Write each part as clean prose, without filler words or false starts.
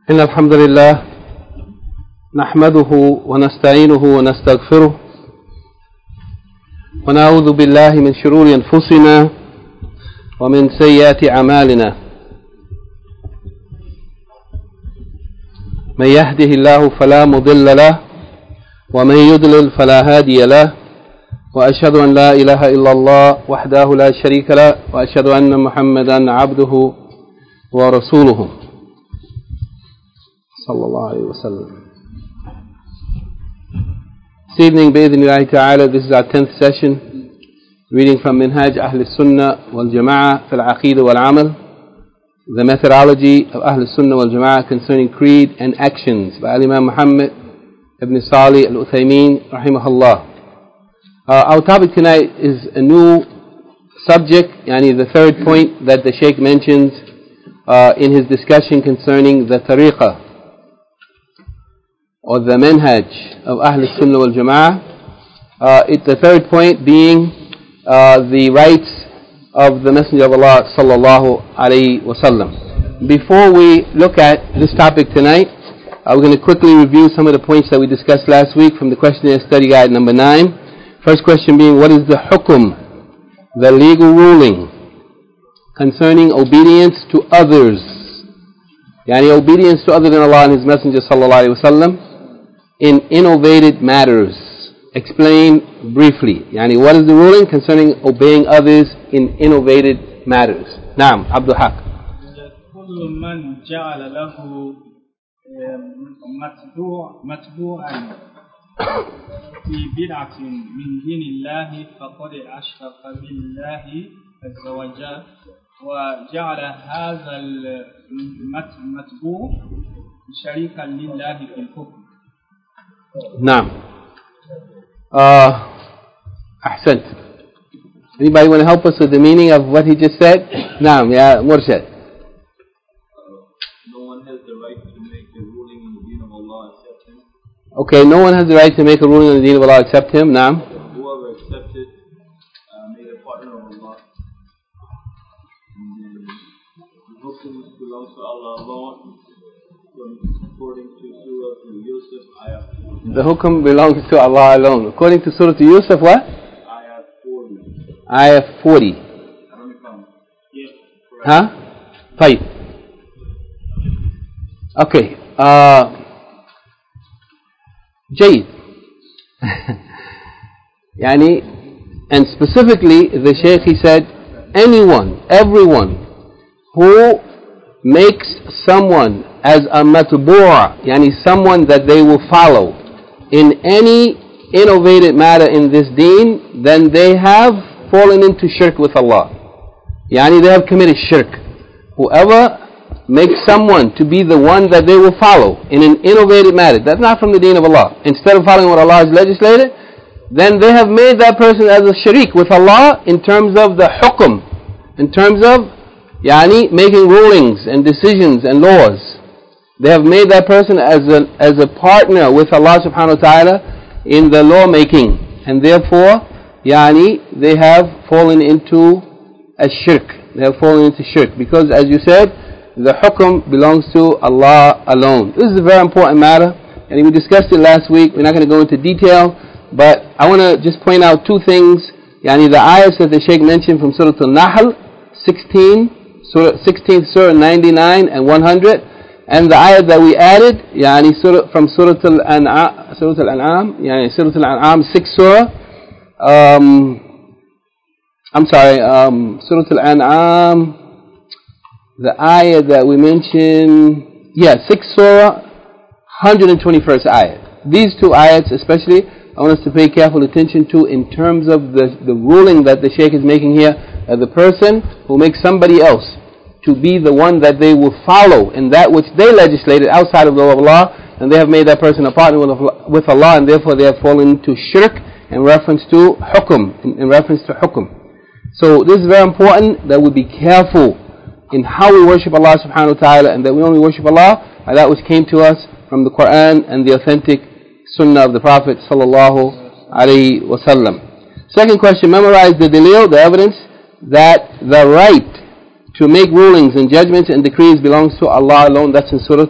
إن الحمد لله نحمده ونستعينه ونستغفره ونعوذ بالله من شرور أنفسنا ومن سيئات أعمالنا من يهده الله فلا مضل له ومن يضلل فلا هادي له وأشهد أن لا إله إلا الله وحده لا شريك له وأشهد أن محمدا عبده ورسوله صلى الله عليه وسلم. This evening, بإذن ta'ala, this is our 10th session, reading from Minhaj Ahl Sunnah wal Jama'ah fil Aqeedah wal Amal, the methodology of Ahl Sunnah wal Jama'ah concerning creed and actions by Imam Muhammad ibn Salih al-Uthaymeen rahimahullah. Our topic tonight is a new subject, the third point that the Shaykh mentions in his discussion concerning the tariqah or the manhaj of Ahl Sunnah wal Jama'ah. It's the third point being the rights of the Messenger of Allah sallallahu alaihi wasallam. Before we look at this topic tonight, we're going to quickly review some of the points that we discussed last week from the questionnaire study guide number 9. First question being, what is the hukum, the legal ruling concerning obedience to others? Obedience to other than Allah and His Messenger sallallahu alaihi wasallam in innovated matters. Explain briefly. What is the ruling concerning obeying others in innovated matters? Naam, Abdul Haq. كل من جعل له متبوعا في بدعة من دين الله فقد أشرك بالله عز وجل وجعل هذا المتبوع شريكا لله في الحكم. نعم. أحسنت. Anybody want to help us with the meaning of what he just said? نعم يا مرشد. No one has the right to make a ruling on the deen of Allah except him. Okay, no one has the right to make a ruling on the deen of Allah except him. نعم. Whoever accepted made a partner of Allah. The hukum belongs to Allah alone. According to Surah Yusuf, ayah 40. The hukum belongs to Allah alone. According to Surah Yusuf, what? Ayah 40. Ayah 40. Yes. Huh? Fine. Okay. Jayd. And specifically, the Shaykh, he said, anyone, everyone who makes someone as a matbu'a, someone that they will follow in any innovative matter in this deen, then they have fallen into shirk with Allah. They have committed shirk. Whoever makes someone to be the one that they will follow in an innovative matter, that's not from the deen of Allah. Instead of following what Allah has legislated, then they have made that person as a sharik with Allah in terms of the hukum, in terms of making rulings and decisions and laws. They have made that person as a partner with Allah subhanahu wa ta'ala in the law making, and therefore they have fallen into a shirk. They have fallen into shirk because, as you said, the hukum belongs to Allah alone. This is a very important matter, and we discussed it last week. We're not going to go into detail, but I want to just point out two things. The ayahs that the Shaykh mentioned from Surah Al-Nahl 16th Surah 99 and 100, and the ayah that we added from Surah Al-An'am, Surah Al-An'am 6th Surah, Surah Al-An'am, the ayah that we mentioned, 6th Surah, 121st ayah. These two ayats especially, I want us to pay careful attention to in terms of the ruling that the Shaykh is making here, that the person who makes somebody else to be the one that they will follow in that which they legislated outside of the law of Allah, and they have made that person a partner with Allah, and therefore they have fallen into shirk in reference to hukum, in reference to hukum. So this is very important that we be careful in how we worship Allah subhanahu wa ta'ala, and that we only worship Allah by that which came to us from the Quran and the authentic sunnah of the Prophet sallallahu alaihi wasallam. Second question, memorize the dalil, the evidence that the right to make rulings and judgments and decrees belongs to Allah alone. That's in Surah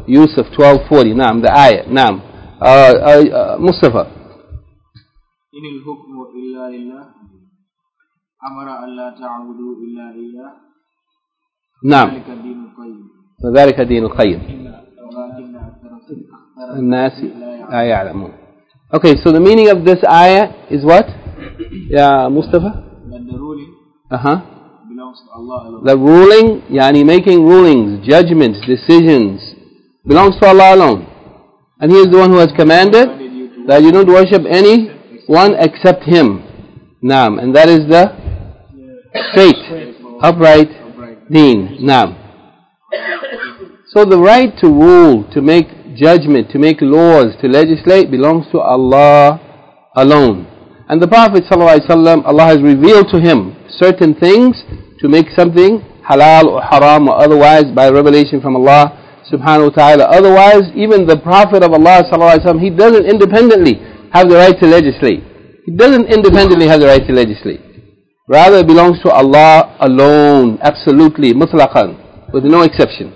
Yusuf 12:40. Naam, the ayah. Naam. Mustafa. إن الحكم إلا لله أمر أن لا تعبدوا إلا إياه نعم. ذلك الدين القيم. فذلك دين القيم. ولكن أكثر الناس لا يعلمون. Okay, so the meaning of this ayah is what? Yeah, Mustafa? That the ruling belongs to Allah alone. The ruling, yani making rulings, judgments, decisions, belongs to Allah alone. And He is the one who has commanded that you don't worship anyone except Him. Naam, and that is the straight, upright deen. Naam. So the right to rule, to make judgment, to make laws, to legislate belongs to Allah alone. And the Prophet ﷺ, Allah has revealed to him certain things to make something halal or haram or otherwise by revelation from Allah subhanahu wa ta'ala. Otherwise, even the Prophet of Allah ﷺ, he doesn't independently have the right to legislate. He doesn't independently have the right to legislate. Rather, it belongs to Allah alone, absolutely, mutlaqan, with no exception.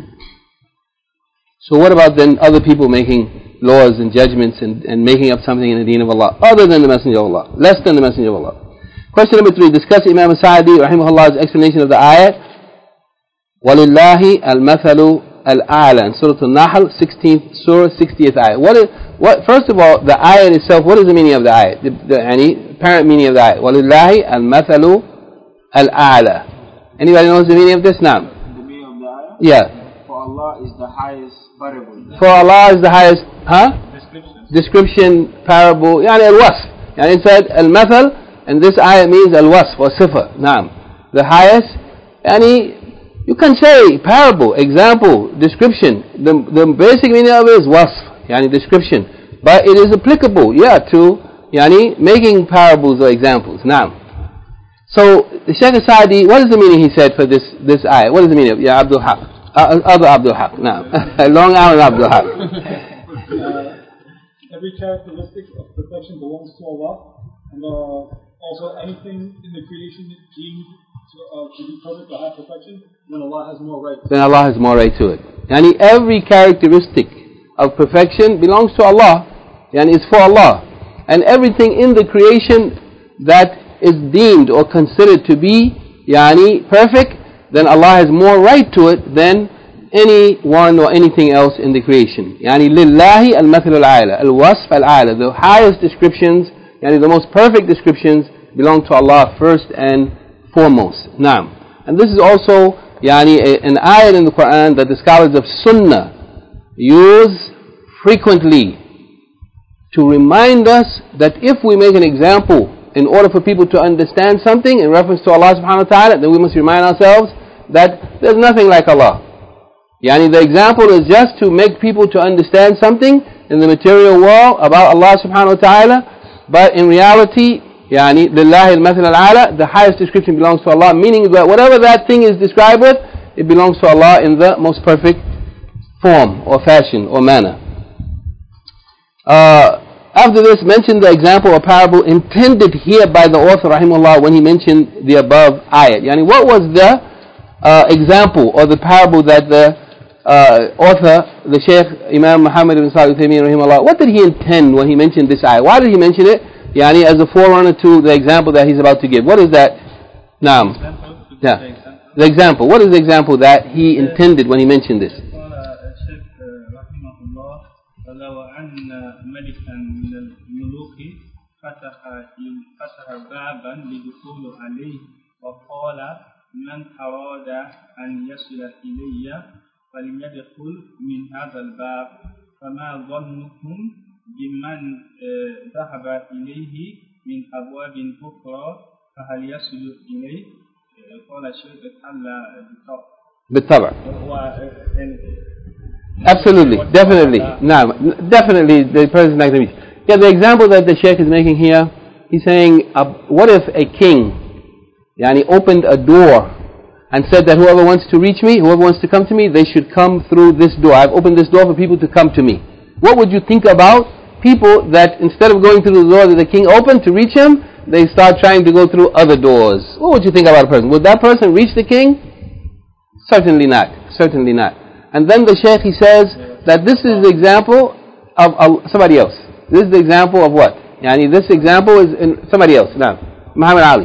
So what about then other people making laws and judgments and making up something in the deen of Allah, other than the Messenger of Allah, less than the Messenger of Allah? Question number 3, discuss Imam Sa'di rahimahullah's explanation of the ayat, وَلِلَّهِ الْمَثَلُ الْأَعْلَى in Surah Al-Nahl, 16th Surah, 60th ayat. First of all, the ayat itself, what is the meaning of the ayat? The apparent meaning of the ayat. وَلِلَّهِ الْمَثَلُ الْأَعْلَى. Anybody knows the meaning of this now? The meaning of the ayah? Yeah. For Allah is the highest parable. For Allah is the highest, description, parable, يعني الوصف. يعني inside al-mathal, and this ayah means al-wasf or sifa. Naam. The highest, يعني you can say parable, example, description. The basic meaning of it is wasf, yani description. But it is applicable, to yani making parables or examples. Now, so the Shaykh Sa'di, what is the meaning he said for this ayah? What is the meaning of Abdul Haq? Other Abdul Haq. Now, Long Island Abdul Haq. Every characteristic of perfection belongs to Allah, and also anything in the creation deemed to be perfect or have perfection, then Allah has more right to it. Then Allah has more right to it. Yani every characteristic of perfection belongs to Allah. Yani it's for Allah. And everything in the creation that is deemed or considered to be perfect, then Allah has more right to it than anyone or anything else in the creation. Yani lillahi al-mathal al-a'la, al-wasf al-a'la, the highest descriptions, the most perfect descriptions belong to Allah first and foremost. Naam. And this is also an ayat in the Quran that the scholars of Sunnah use frequently to remind us that if we make an example in order for people to understand something in reference to Allah subhanahu wa ta'ala, then we must remind ourselves that there's nothing like Allah. The example is just to make people to understand something in the material world about Allah subhanahu wa ta'ala, but in reality, lillahi al-mathal al-a'la, the highest description belongs to Allah, meaning that whatever that thing is described with, it belongs to Allah in the most perfect form or fashion or manner. After this, mention the example or parable intended here by the author rahimahullah when he mentioned the above ayat. What was the example or the parable that the author, the Shaykh Imam Muhammad ibn Salih al-Uthaymeen rahimahullah, what did he intend when he mentioned this ayat? Why did he mention it? As a forerunner to the example that he's about to give. What is that? Naam. The example. What is the example that he intended when he mentioned this? بمن ذهب إليه من أبواب أخرى فهل يصل إليه؟ قال الشيخ بالطبع. Absolutely, definitely. No, definitely the person is not going to reach. The example that the Shaykh is making here, he's saying, what if a king opened a door and said that whoever wants to reach me, whoever wants to come to me, they should come through this door. I've opened this door for people to come to me. What would you think about people that instead of going through the door that the king opened to reach him, they start trying to go through other doors? What would you think about a person? Would that person reach the king? Certainly not. Certainly not. And then the Shaykh, he says that this is the example of somebody else. This is the example of what? Yani this example is in somebody else. Now, Muhammad Ali.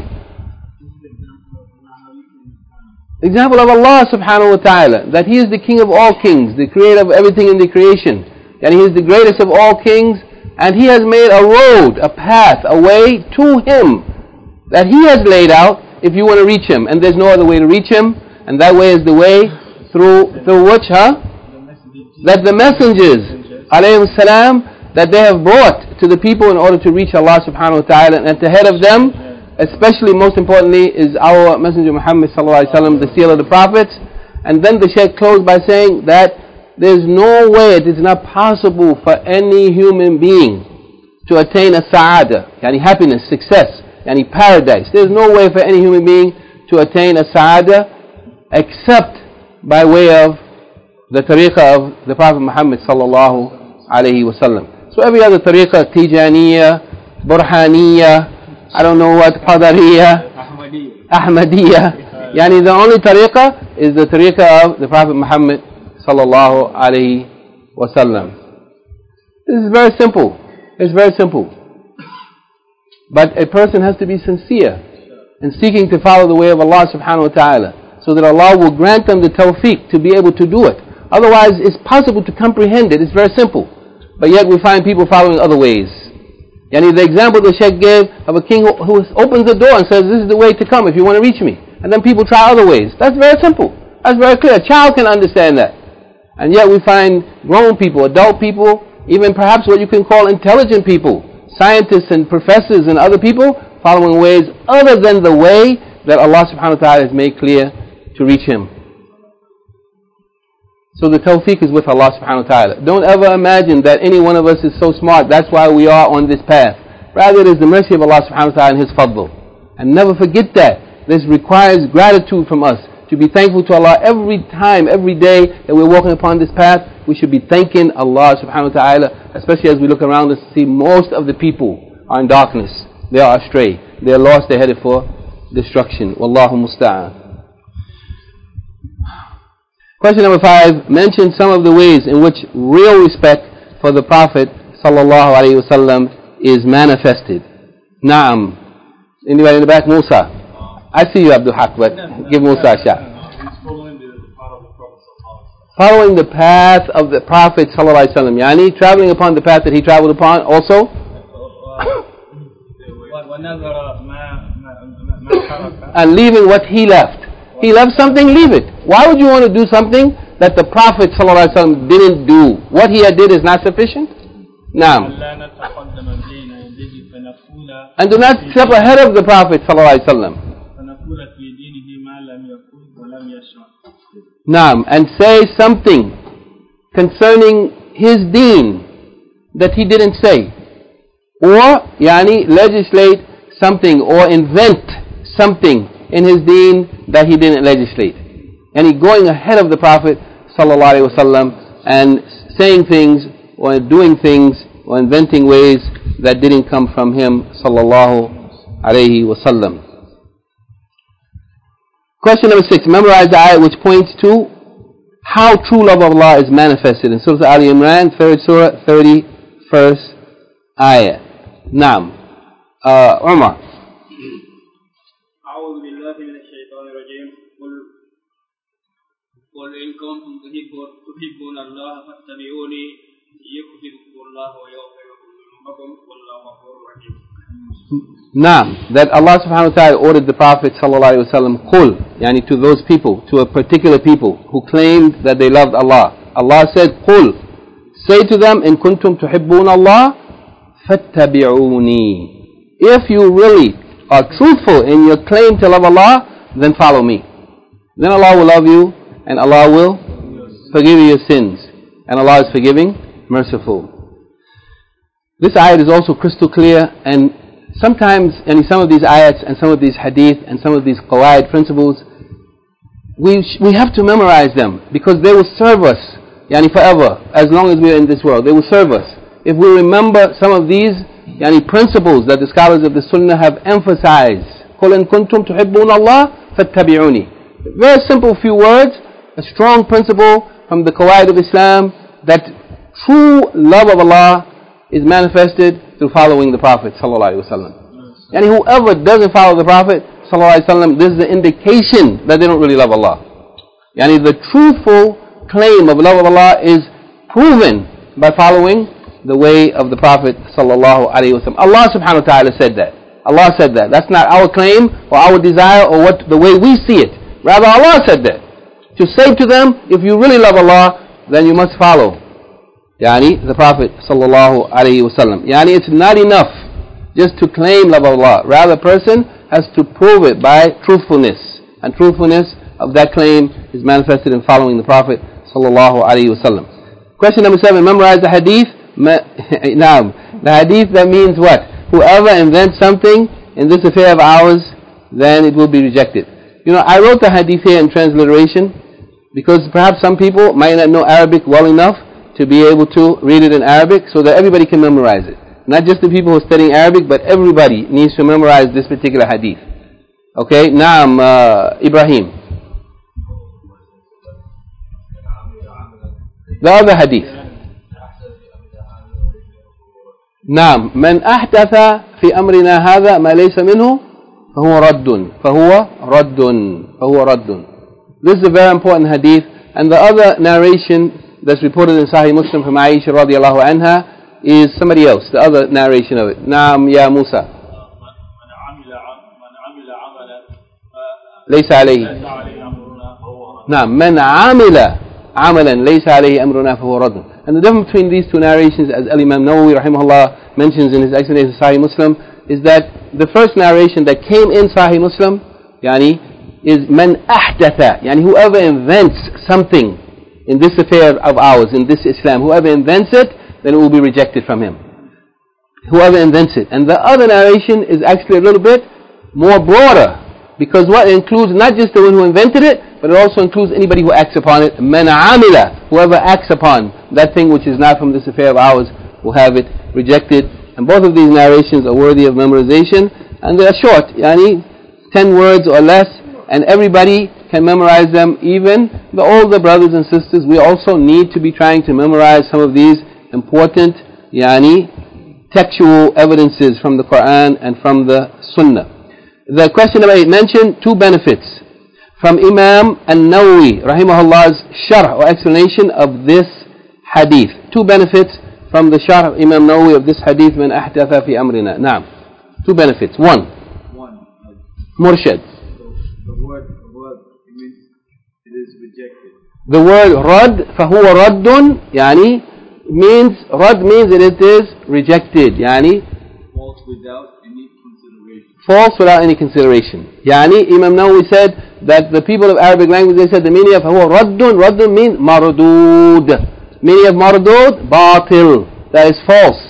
Example of Allah subhanahu wa ta'ala, that He is the King of all kings, the creator of everything in the creation. And He is the greatest of all kings, and He has made a road, a path, a way to Him that He has laid out if you want to reach Him. And there's no other way to reach Him, and that way is the way through which, that the messengers, alayhim salam, that they have brought to the people in order to reach Allah subhanahu wa ta'ala, and at the head of them, especially most importantly, is our Messenger Muhammad sallallahu alaihi wasallam, the seal of the prophets. And then the Shaykh closed by saying that there's no way, it is not possible for any human being to attain a sa'ada, yani happiness, success, yani paradise. There's no way for any human being to attain a sa'ada except by way of the tariqah of the Prophet Muhammad sallallahu alaihi wasallam. So every other tariqah, Tijaniyya, Burhaniyya, I don't know what, Qadariyya, Ahmadiyya. Yani the only tariqah is the tariqah of the Prophet Muhammad sallallahu alaihi wasallam. This is very simple. It's very simple. But a person has to be sincere in seeking to follow the way of Allah subhanahu wa ta'ala, so that Allah will grant them the tawfiq to be able to do it. Otherwise, it's possible to comprehend it. It's very simple. But yet we find people following other ways. Yani the example the Shaykh gave of a king who opens the door and says, this is the way to come if you want to reach me. And then people try other ways. That's very simple. That's very clear. A child can understand that. And yet we find grown people, adult people, even perhaps what you can call intelligent people, scientists and professors and other people, following ways other than the way that Allah subhanahu wa ta'ala has made clear to reach Him. So the tawfiq is with Allah subhanahu wa ta'ala. Don't ever imagine that any one of us is so smart, that's why we are on this path. Rather, it is the mercy of Allah subhanahu wa ta'ala and His fadl. And never forget that. This requires gratitude from us. To be thankful to Allah every time, every day that we're walking upon this path. We should be thanking Allah subhanahu wa ta'ala, especially as we look around us and see most of the people are in darkness. They are astray. They are lost. They're headed for destruction. Wallahu musta'an. Question number 5. Mention some of the ways in which real respect for the Prophet sallallahu alaihi wasallam is manifested. Naam. Anybody in the back? Musa. I see you, Abdul Haq, but give Musa a shot. Following the path of the Prophet sallallahu alaihi wasallam. Yani traveling upon the path that he traveled upon also. And leaving what he left. He left something, leave it. Why would you want to do something that the Prophet ﷺ didn't do? What he did is not sufficient? Naam. And do not step ahead of the Prophet ﷺ. Naam. And say something concerning his deen that he didn't say. Or, yani, legislate something or invent something in his deen that he didn't legislate. And he going ahead of the Prophet ﷺ and saying things or doing things or inventing ways that didn't come from him sallallahu alayhi wasallam. Question number 6. Memorize the ayah which points to how true love of Allah is manifested in Surah Ali Imran, 3rd Surah, 31st ayah. Naam. Umar. قل إن كنتم تحبون الله فاتبعوني يحببكم الله ويغفر لكم والله غفور رحيم. Naam, that Allah subhanahu wa ta'ala ordered the Prophet sallallahu alayhi wa sallam, qul, yani to those people, to a particular people who claimed that they loved Allah. Allah said, qul, say to them, in kuntum tuhibbun Allah, fattabi'uni. If you really are truthful in your claim to love Allah, then follow me. Then Allah will love you, and Allah will forgive you your sins. And Allah is forgiving, merciful. This ayat is also crystal clear, and sometimes, in some of these ayats, and some of these hadith, and some of these qawaid principles, we have to memorize them, because they will serve us, yani forever, as long as we are in this world. They will serve us. If we remember some of these, yani principles that the scholars of the Sunnah have emphasized. قُلْ إِن كُنْتُمْ تُحِبُّونَ اللَّهَ فَاتَّبِعُونِ. Very simple few words, a strong principle from the qawaid of Islam, that true love of Allah is manifested through following the Prophet sallallahu alaihi wasallam. And whoever doesn't follow the Prophet sallallahu alaihi wasallam, this is an indication that they don't really love Allah. Yani the truthful claim of love of Allah is proven by following the way of the Prophet sallallahu alaihi wasallam. Allah subhanahu wa ta'ala said that. Allah said that. That's not our claim or our desire or the way we see it. Rather, Allah said that. To say to them, if you really love Allah, then you must follow the Prophet sallallahu alaihi wasallam. It's not enough just to claim love of Allah. Rather, a person has to prove it by truthfulness. And truthfulness of that claim is manifested in following the Prophet sallallahu alaihi wasallam. Question number 7, memorize the hadith. The hadith that means what? Whoever invents something in this affair of ours, then it will be rejected. I wrote the hadith here in transliteration because perhaps some people might not know Arabic well enough to be able to read it in Arabic so that everybody can memorize it. Not just the people who are studying Arabic, but everybody needs to memorize this particular hadith. Okay, Naam, Ibrahim. The other hadith. نعم من أحدث في أمرنا هذا ما ليس منه فهو رد. This is a very important hadith, and the other narration that's reported in Sahih Muslim from Aisha radiallahu anha is somebody else, the other narration of it. نعم يا موسى ليس عليه نعم من عمل عملا ليس عليه أمرنا فهو رد. And the difference between these two narrations, as Imam Nawawi rahimahullah mentions in his explanation of Sahih Muslim, is that the first narration that came in Sahih Muslim is man ahdatha, whoever invents something in this affair of ours, in this Islam, whoever invents it, then it will be rejected from him. Whoever invents it. And the other narration is actually a little bit more broader, because what includes not just the one who invented it, but it also includes anybody who acts upon it. Man amila, whoever acts upon that thing which is not from this affair of ours, will have it rejected. And both of these narrations are worthy of memorization, and they are short, 10 words or less, and everybody can memorize them. Even the older brothers and sisters, we also need to be trying to memorize some of these important textual evidences from the Quran and from the Sunnah. The question number 8 mentioned 2 benefits from Imam An-Nawawi rahimahullah's sharh or explanation of this hadith. 2 benefits from the sharh of Imam Nawawi of this hadith, من أحدث في أمرنا. Now, 2 benefits. 1. Murshid. The word it means it is rejected. The word rad, فهو رد, means rad means that it is rejected, false without any consideration. False without any consideration. Imam Nawawi said that the people of Arabic language, they said the meaning of فهو رد means mardud. Meaning of mardud, batil, that is false.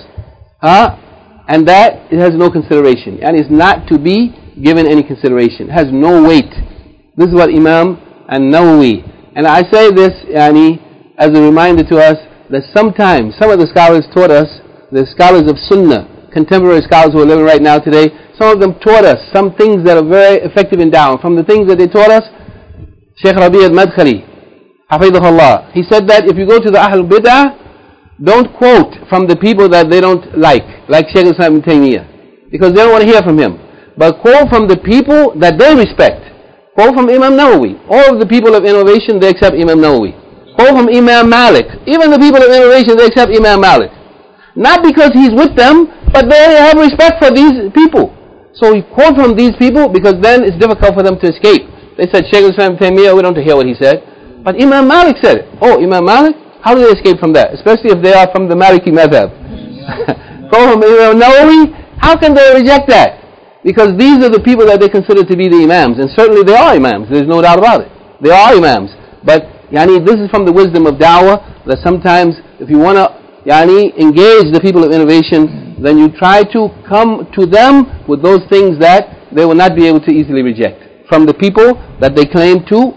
And that it has no consideration. It's not to be given any consideration. It has no weight. This is what Imam An-Nawawi. And I say this as a reminder to us that sometimes some of the scholars taught us, the scholars of Sunnah, contemporary scholars who are living right now today, some of them taught us some things that are very effective in da'wah. From the things that they taught us, Shaykh Rabi' al-Madkhali, hafidhahullah, he said that if you go to the Ahl Bid'ah, don't quote from the people that they don't like Shaykh Islam ibn Taymiyyah, because they don't want to hear from him. But quote from the people that they respect. Quote from Imam Nawawi. All of the people of innovation, they accept Imam Nawawi. Quote from Imam Malik. Even the people of innovation, they accept Imam Malik. Not because he's with them, but they have respect for these people. So we quote from these people because then it's difficult for them to escape. They said, Shaykh Islam ibn Taymiyyah, we don't hear what he said. But Imam Malik said it. Oh, Imam Malik? How do they escape from that? Especially if they are from the Maliki madhab. Quote from Imam Nawawi, how can they reject that? Because these are the people that they consider to be the Imams. And certainly they are Imams. There's no doubt about it. They are Imams. But this is from the wisdom of da'wah, that sometimes if you want to engage the people of innovation, then you try to come to them with those things that they will not be able to easily reject. From the people that they claim to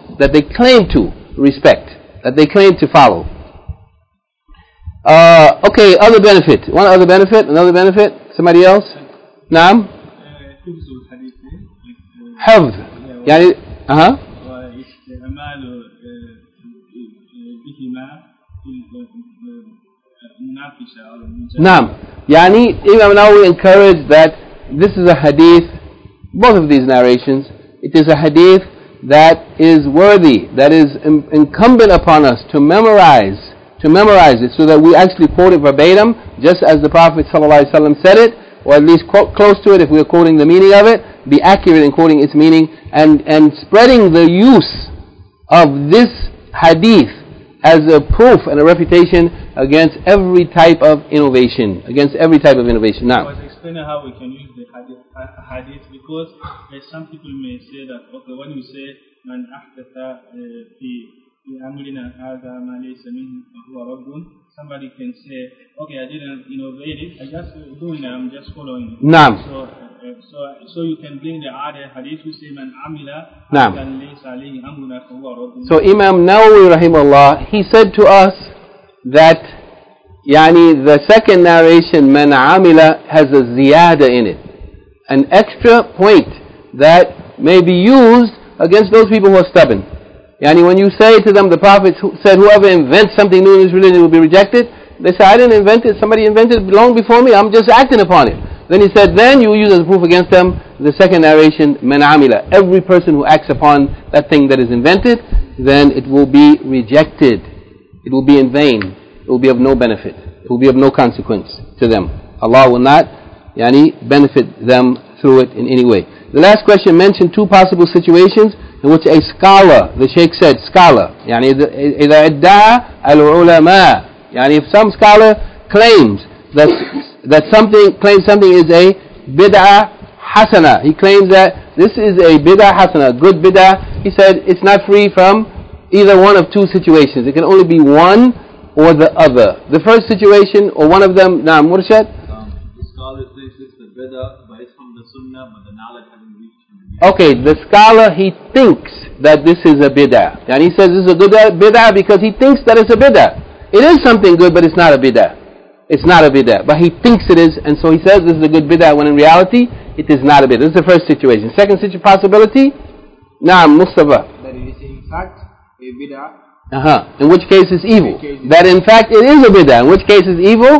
respect, that they claim to follow. Okay, other benefit. One other benefit, another benefit. Somebody else? Naam? حفظ مناقشة أو نعم يعني Imam Nawawi encouraged that this is a hadith, both of these narrations, it is a hadith that is worthy, that is incumbent upon us to memorize it so that we actually quote it verbatim just as the Prophet ﷺ said it, or at least close to it if we are quoting the meaning of it, be accurate in quoting its meaning, and spreading the use of this hadith as a proof and a reputation against every type of innovation. Now, I was explaining how we can use the hadith because some people may say that, okay, when you say man ahdatha fi amrina hadha ma laysa minhu fahuwa raddun, somebody can say, okay, I didn't innovate it, I just doing it, I'm just following it. Naam. So you can bring the other hadith who say man amila Naam. laysa alayhi amruna fahuwa raddun. So Imam Nawawi rahimahullah, he said to us that the second narration, man amila, has a ziyada in it, an extra point that may be used against those people who are stubborn. When you say to them, the Prophet said, whoever invents something new in this religion will be rejected, they say, I didn't invent it, somebody invented it long before me, I'm just acting upon it. Then he said, then you use as proof against them the second narration, man amila. Every person who acts upon that thing that is invented, then it will be rejected. It will be in vain. It will be of no benefit. It will be of no consequence to them. Allah will not benefit them through it in any way. The last question mentioned two possible situations in which a scholar, the Shaykh said, scholar, إذا ادعى العلماء, if some scholar claims that something is a bid'ah hasana, he claims that this is a bid'ah hasana, good bid'ah, he said it's not free from either one of two situations. It can only be one or the other. The first situation, or one of them, Naam Murshad? The scholar says it's the bid'ah, but it's from the sunnah, but the knowledge hasn't reached him. Okay, the scholar, he thinks that this is a bid'ah. And he says this is a good bid'ah because he thinks that it's a bid'ah. It is something good, but it's not a bid'ah. It's not a bid'ah, but he thinks it is, and so he says this is a good bid'ah, when in reality, it is not a bid'ah. This is the first situation. Second possibility, Naam Mustafa. That it is in fact a bid'ah. In which case it's evil. That in fact it is a bid'ah, in which case it's evil.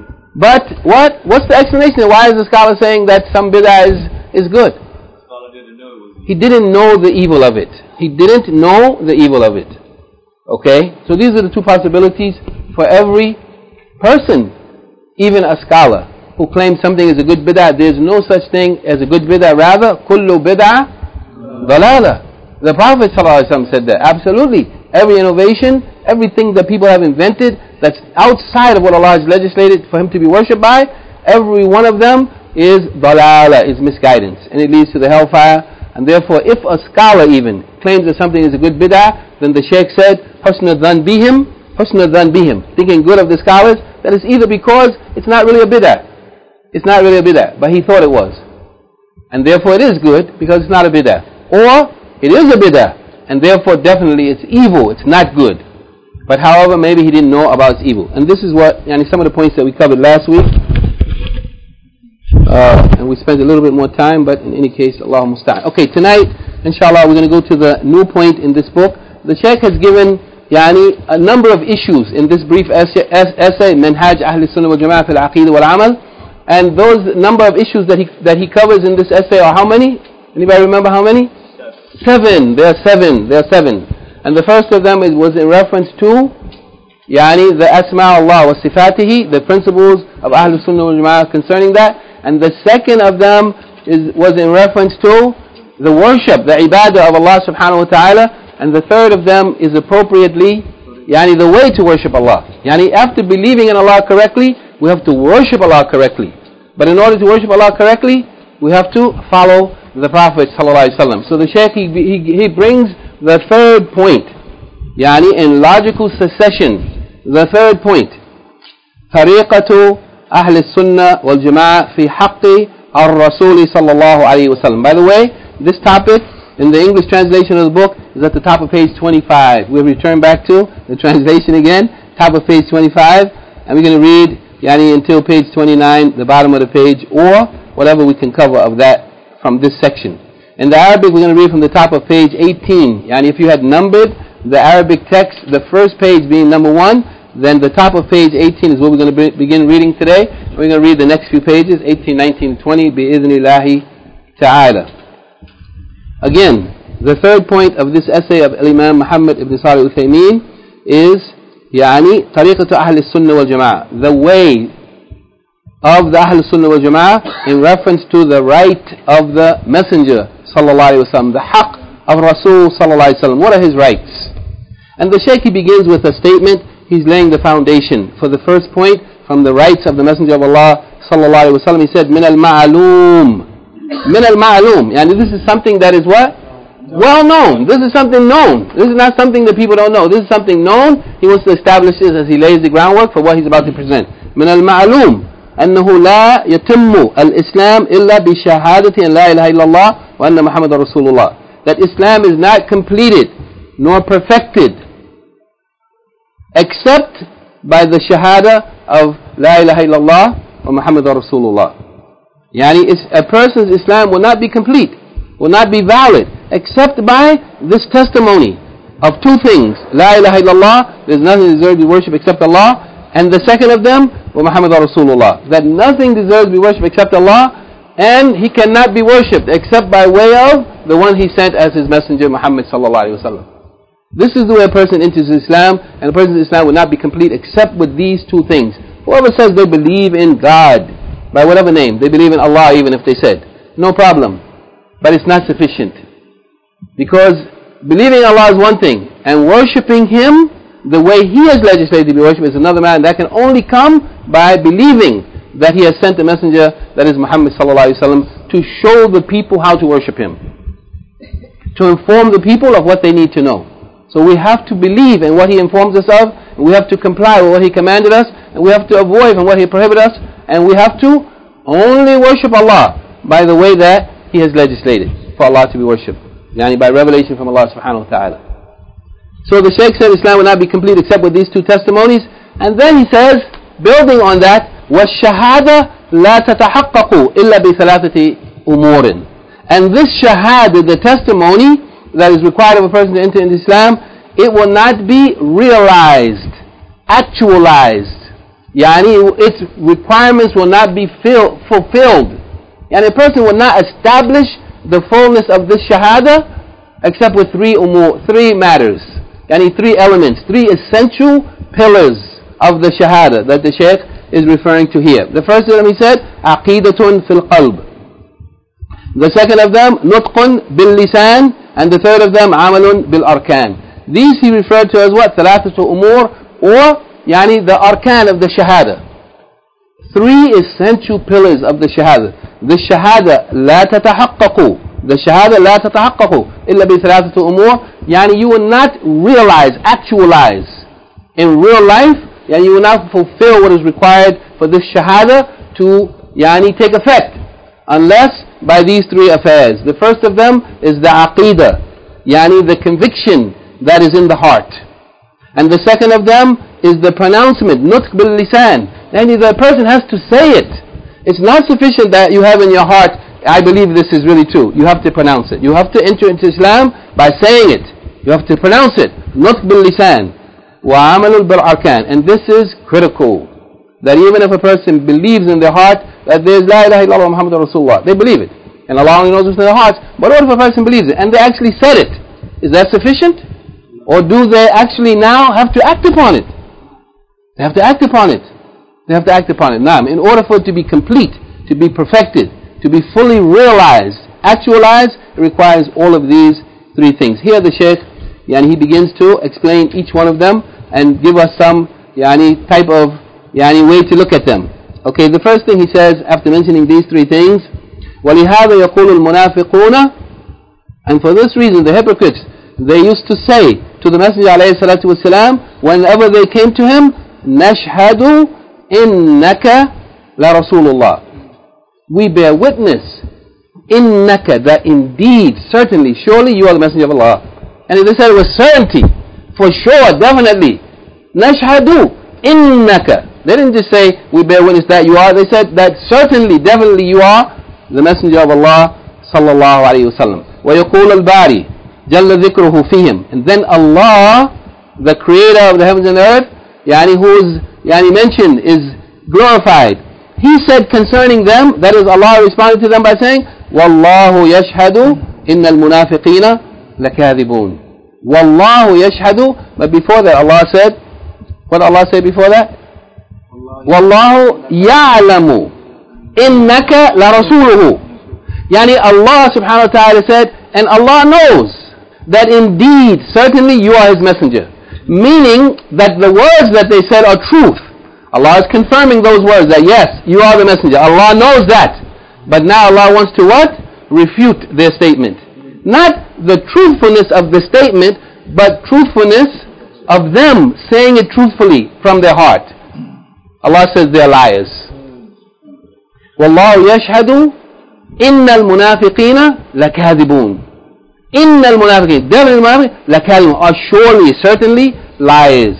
But what's the explanation? Why is the scholar saying that some bid'ah is good? The scholar didn't know it was evil. He didn't know the evil of it. He didn't know the evil of it. Okay? So these are the two possibilities for every person, even a scholar who claims something is a good bid'ah. There is no such thing as a good bid'ah. Rather, kullu bid'ah dalala. The Prophet ﷺ said that. Absolutely. Every innovation, everything that people have invented that's outside of what Allah has legislated for Him to be worshipped by, every one of them is dalala, is misguidance, and it leads to the hellfire. And therefore, if a scholar even claims that something is a good bid'ah, then the Shaykh said, husna dhan bihim, thinking good of the scholars, that is either because it's not really a bid'ah, but he thought it was, and therefore it is good because it's not a bid'ah, or it is a bid'ah, and therefore definitely it's evil, it's not good. But however, maybe he didn't know about its evil. And this is what, some of the points that we covered last week. And we spent a little bit more time, but in any case, Allahu Musta'an. Okay, tonight, inshallah, we're going to go to the new point in this book. The Shaykh has given a number of issues in this brief essay, Minhaj Ahl Sunnah wal Jama'ah fil Aqeedah wal Amal. And those number of issues that he covers in this essay are how many? Anybody remember how many? 7. There are 7. And the first of them was in reference to the Asma Allah wa Sifatihi, the principles of Ahl Sunnah wal Jama'ah concerning that. And the second of them was in reference to the worship, the ibadah of Allah subhanahu wa ta'ala. And the third of them is appropriately the way to worship Allah. After believing in Allah correctly, we have to worship Allah correctly. But in order to worship Allah correctly, we have to follow the Prophet ﷺ. So the Shaykh, he brings the third point, in logical succession, the third point, طريقة أهل السنة والجماعة في حق الرسول صلى الله عليه وسلم. By the way, this topic in the English translation of the book is at the top of page 25. We'll return back to the translation again, top of page 25, and we're going to read until page 29, the bottom of the page, or whatever we can cover of that from this section. In the Arabic, we're going to read from the top of page 18. If you had numbered the Arabic text, the first page being number 1, then the top of page 18 is what we're going to begin reading today. We're going to read the next few pages, 18, 19, 20, bi-idhnillahi ta'ala. Again, the third point of this essay of Imam Muhammad ibn Salih al-Uthaymeen is طريقة أهل السنة والجماعة, the way of the Ahl Sunnah wal Jama'ah in reference to the right of the Messenger sallallahu alaihi wasallam, the haqq of Rasul sallallahu alaihi wasallam. What are his rights? And the Shaykh, he begins with a statement. He's laying the foundation for the first point from the rights of the Messenger of Allah sallallahu alaihi wasallam. He said, "Min al-ma'aloom." Min al-ma'aloom. Yani this is something that is what? Well known. This is something known. This is not something that people don't know. This is something known. He wants to establish this as he lays the groundwork for what he's about to present. Min al-ma'aloom. أنه لا يتم الإسلام إلا بشهادة أن لا إله إلا الله وأن محمد رسول الله. That Islam is not completed nor perfected except by the shahada of لا إله إلا الله ومحمد رسول الله. Yani a person's Islam will not be complete, will not be valid except by this testimony of two things. لا إله إلا الله, there is nothing deserved to be worshipped except Allah. And the second of them, Muhammad Rasulullah, that nothing deserves to be worshipped except Allah, and he cannot be worshipped except by way of the one he sent as his messenger, Muhammad sallallahu alaihi wasallam. This is the way a person enters Islam, and a person's Islam will not be complete except with these two things. Whoever says they believe in God, by whatever name, they believe in Allah even if they said, no problem, but it's not sufficient. Because believing in Allah is one thing, and worshipping Him the way He has legislated to be worshipped is another matter, and that can only come by believing that He has sent a messenger, that is Muhammad sallallahu alaihi wasallam, to show the people how to worship Him, to inform the people of what they need to know. So we have to believe in what He informs us of, and we have to comply with what He commanded us, and we have to avoid from what He prohibited us, and we have to only worship Allah by the way that He has legislated for Allah to be worshipped, yani by revelation from Allah subhanahu wa ta'ala. So the Shaykh said Islam will not be complete except with these two testimonies. And then he says, building on that, وَالشَّهَادَةِ لَا تَتَحَقَّقُ إِلَّا بِثَلَاثَةِ أُمُورٍ. And this shahada, the testimony that is required of a person to enter into Islam, it will not be realized, actualized. Yani its requirements will not be fulfilled. And a person will not establish the fullness of this shahada except with three matters. Yani three elements, three essential pillars of the shahada that the Shaykh is referring to here. The first of them, he said, aqidatun fil qalb. The second of them, nutqun bil lisan. And the third of them, amalun bil arkan. These he referred to as what? Thalathatu umur, or yani the arkan of the shahada. Three essential pillars of the shahada. The shahada la tatahaqqaqu. The shahada la tatahaqqaqu illa bi thalathatu umur. Yani you will not realize, actualize in real life, yani you will not fulfill what is required for this shahada to yani take effect unless by these three affairs. The first of them is the aqidah, yani the conviction that is in the heart. And the second of them is the pronouncement, nutq bil lisan. Yani the person has to say it. It's not sufficient that you have in your heart, I believe this is really true. You have to pronounce it. You have to enter into Islam by saying it. You have to pronounce it. Nutq bil lisan. Wa amalul bil arkan. And this is critical. That even if a person believes in their heart that there is la ilaha illallah Muhammadur Rasulullah, they believe it. And Allah only knows what's in their hearts. But what if a person believes it and they actually said it? Is that sufficient? Or do they actually now have to act upon it? They have to act upon it. They have to act upon it. Now, in order for it to be complete, to be perfected, to be fully realized, actualized, it requires all of these three things. Here the Shaykh, he begins to explain each one of them and give us some type of way to look at them. Okay, the first thing he says after mentioning these three things, وَلِهَذَا يَقُولُ الْمُنَافِقُونَ. And for this reason, the hypocrites, they used to say to the Messenger ﷺ, whenever they came to him, نَشْهَدُ إِنَّكَ لَرَسُولُ اللَّهِ. We bear witness, إِنَّكَ, that indeed, certainly, surely you are the Messenger of Allah. And they said it with certainty, for sure, definitely. نَشْهَدُ إِنَّكَ. They didn't just say, we bear witness that you are. They said that certainly, definitely you are the Messenger of Allah sallallahu alayhi wa sallam. وَيَقُولُ الْبَارِي جَلَّ ذِكْرُهُ فِيهِمْ. And then Allah, the creator of the heavens and the earth, whose mention is glorified. He said concerning them, that is, Allah responded to them by saying, Wallahu yashhadu innal munafiqina lakadibun. Wallahu yashhadu. But before that Allah said, what Allah said before that? Wallahu ya'lamu innaka la rasuluhu. Allah subhanahu wa ta'ala said, and Allah knows that indeed, certainly you are His messenger. Meaning that the words that they said are truth. Allah is confirming those words that yes, you are the messenger. Allah knows that. But now Allah wants to what? Refute their statement. Not the truthfulness of the statement, but truthfulness of them saying it truthfully from their heart. Allah says they are liars. Wallahu yashhadu innal munafiqina lakadibun. Innal munafiqin, definitely munafiqin, lakadibun, are surely, certainly liars.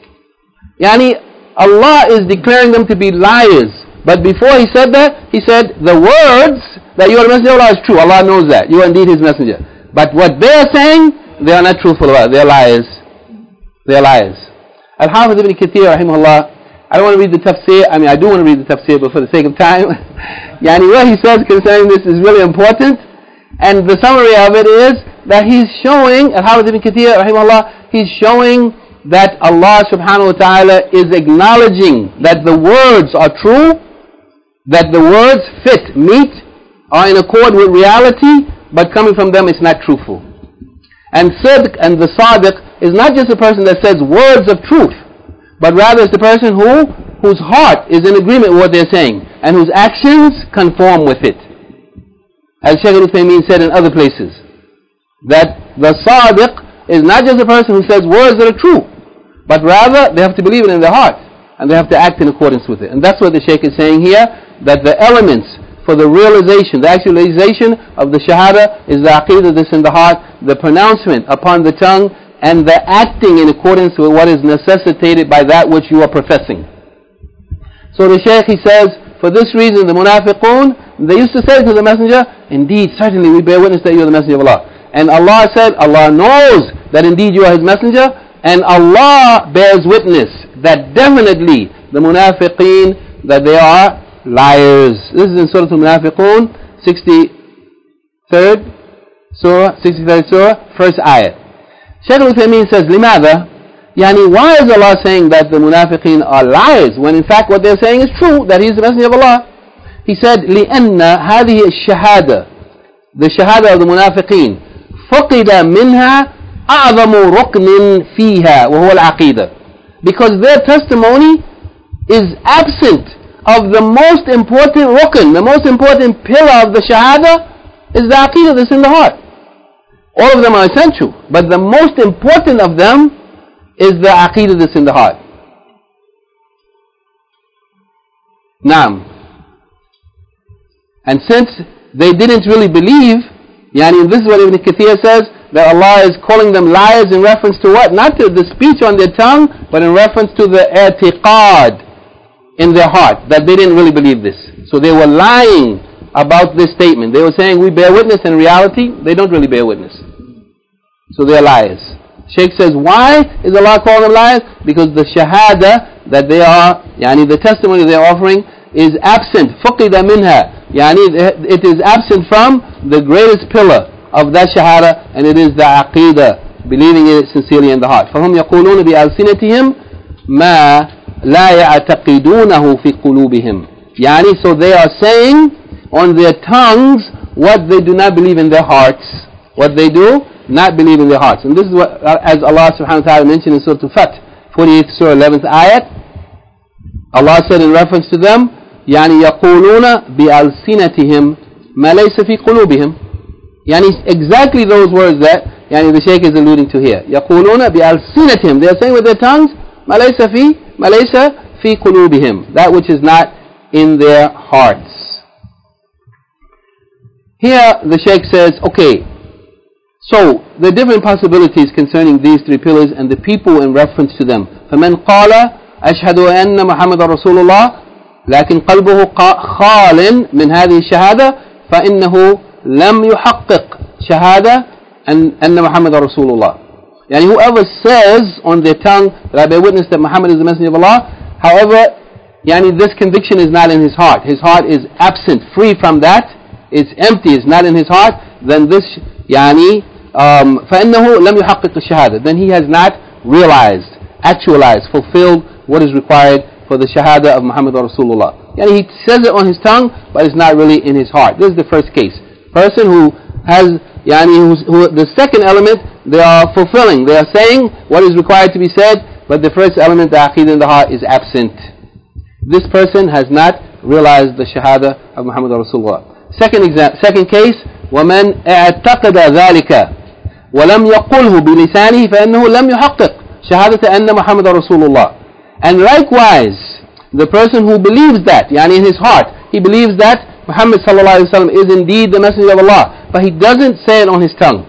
Allah is declaring them to be liars. But before He said that, He said the words that you are the messenger of Allah is true. Allah knows that. You are indeed His messenger. But what they are saying, they are not truthful about it. They are liars. They are liars. Al-Hafiz ibn Kathir, rahimahullah, I don't want to read the tafsir. I do want to read the tafsir, but for the sake of time, what he says concerning this is really important. And the summary of it is that he's showing, Al-Hafiz ibn Kathir, rahimahullah, he's showing that Allah subhanahu wa ta'ala is acknowledging that the words are true, that the words fit, meet, are in accord with reality, but coming from them it's not truthful. And Sidq and the Sadiq is not just a person that says words of truth, but rather it's the person whose heart is in agreement with what they're saying, and whose actions conform with it. As Shaykh al-Uthaymeen said in other places, that the Sadiq is not just a person who says words that are true, but rather they have to believe it in their heart, and they have to act in accordance with it. And that's what the Shaykh is saying here, that the elements for the realization, the actualization of the Shahada is the Aqidah that's in the heart, the pronouncement upon the tongue, and the acting in accordance with what is necessitated by that which you are professing. So the Shaykh, he says, for this reason the Munafiqun, they used to say to the Messenger, indeed, certainly we bear witness that you are the Messenger of Allah. And Allah said, Allah knows that indeed you are His Messenger, and Allah bears witness that definitely the Munafiqeen, that they are liars. This is in Surah Al-Munafiqun, 63rd Surah, first ayah. Shaykh al-Uthaymeen says, لماذا? Why is Allah saying that the Munafiqeen are liars, when in fact what they're saying is true, that He is the Messenger of Allah? He said, لأن هذه الشهادة, the Shahada of the Munafiqeen, فقد منها أعظم ركن فيها وهو العقيدة. Because their testimony is absent of the most important rukn, the most important pillar of the Shahada is the Aqidah that's in the heart. All of them are essential, but the most important of them is the Aqidah that's in the heart. Naam. And since they didn't really believe, this is what Ibn Kathir says, that Allah is calling them liars in reference to what? Not to the speech on their tongue, but in reference to the i'tiqad in their heart, that they didn't really believe this. So they were lying about this statement. They were saying, we bear witness, in reality, they don't really bear witness. So they are liars. Shaykh says, why is Allah calling them liars? Because the shahada that they are, the testimony they are offering is absent. فُقِدَ مِنْهَا, it is absent from the greatest pillar of that shahada, and it is the aqidah, believing in it sincerely in the heart. فَهُمْ يَقُولُونَ بِأَلْسِنَتِهِمْ مَا لَا يَعْتَقِدُونَهُ فِي قُلُوبِهِمْ. So they are saying on their tongues what they do not believe in their hearts. What they do not believe in their hearts. And this is what, as Allah subhanahu wa ta'ala mentioned in Surah Al-Fath, 48th Surah, 11th ayat, Allah said in reference to them, يَقُولُونَ بِأَلْسِنَتِهِمْ مَا لَيْسَ فِي قُلُوبِهِمْ. Exactly those words that the Shaykh is alluding to here. يَقُولُونَ بِأَلْسِنَتِهِمْ. They are saying with their tongues, مَا لَيْسَ فِي قُلُوبِهِمْ. That which is not in their hearts. Here the Shaykh says, okay, so the different possibilities concerning these three pillars and the people in reference to them. فَمَنْ قَالَ أَشْهَدُ أَنَّ مُحَمَّدَ رَسُولُ اللَّهِ لكن قلبه خال من هذه الشهادة فإنه لم يحقق شهادة أن محمد رسول الله. Yani whoever says on their tongue that I bear witness that Muhammad is the messenger of Allah, however, yani this conviction is not in his heart. His heart is absent, free from that. It's empty, it's not in his heart. Then this, yani, فَإِنَّهُ لَمْ يُحَقِّقِ الشَّهَادَةِ. Then he has not realized, actualized, fulfilled what is required for the shahada of Muhammad Rasulullah. Yani he says it on his tongue, but it's not really in his heart. This is the first case. Person who has, who the second element, they are fulfilling. They are saying what is required to be said, but the first element, the aqidah in the heart, is absent. This person has not realized the shahada of Muhammad Rasulullah. Second case, وَمَنْ اعتقد ذَلِكَ وَلَمْ يَقُلْهُ بِلِسَانِهِ فَإِنَّهُ لَمْ يُحَقِّقْ شَهَادَةَ أَنَّ مُحَمَّدَ رَسُولُ اللَّهِ. And likewise, the person who believes that, yani in his heart, he believes that Muhammad sallallahu alaihi wasallam is indeed the messenger of Allah, but he doesn't say it on his tongue.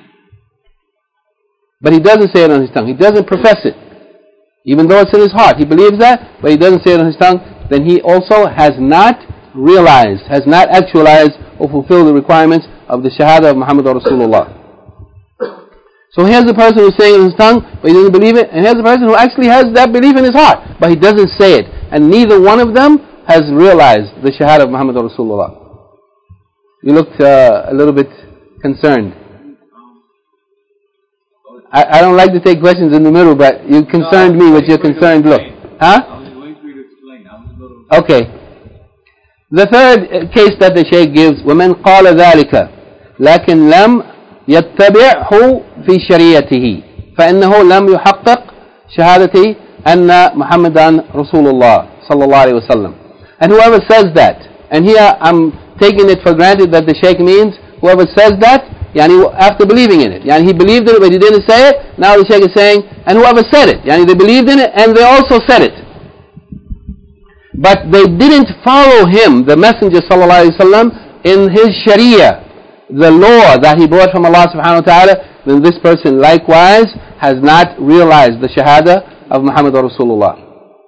He doesn't profess it. Even though it's in his heart, he believes that, but he doesn't say it on his tongue. Then he also has not realized, has not actualized or fulfilled the requirements of the shahada of Muhammad Rasulullah. So here's the person who's saying it on his tongue, but he doesn't believe it. And here's the person who actually has that belief in his heart, but he doesn't say it. And neither one of them has realized the shahada of Muhammad Rasulullah. You looked a little bit concerned. I don't like to take questions in the middle, but you concerned me with your concerned look. Huh? I was waiting for you to explain. I was a little... Okay. The third case that the Shaykh gives, وَمَنْ قَالَ ذَلِكَ لَكِنْ لَمْ يَتَّبِعْهُ فِي شَرِيَّتِهِ فَإِنَّهُ لَمْ يُحَقِّقْ شَهَادَةِ أَنَّ مُحَمَّدًا رَسُولُ اللَّهِ صلى الله عليه وسلم. And whoever says that, and here I'm taking it for granted that the Shaykh means whoever says that, yani after believing in it. Yani he believed in it but he didn't say it. Now the Shaykh is saying, and whoever said it, yani they believed in it and they also said it. But they didn't follow him, the Messenger sallallahu alaihi wasallam, in his sharia, the law that he brought from Allah subhanahu wa ta'ala. Then this person likewise has not realized the shahada of Muhammad Rasulullah.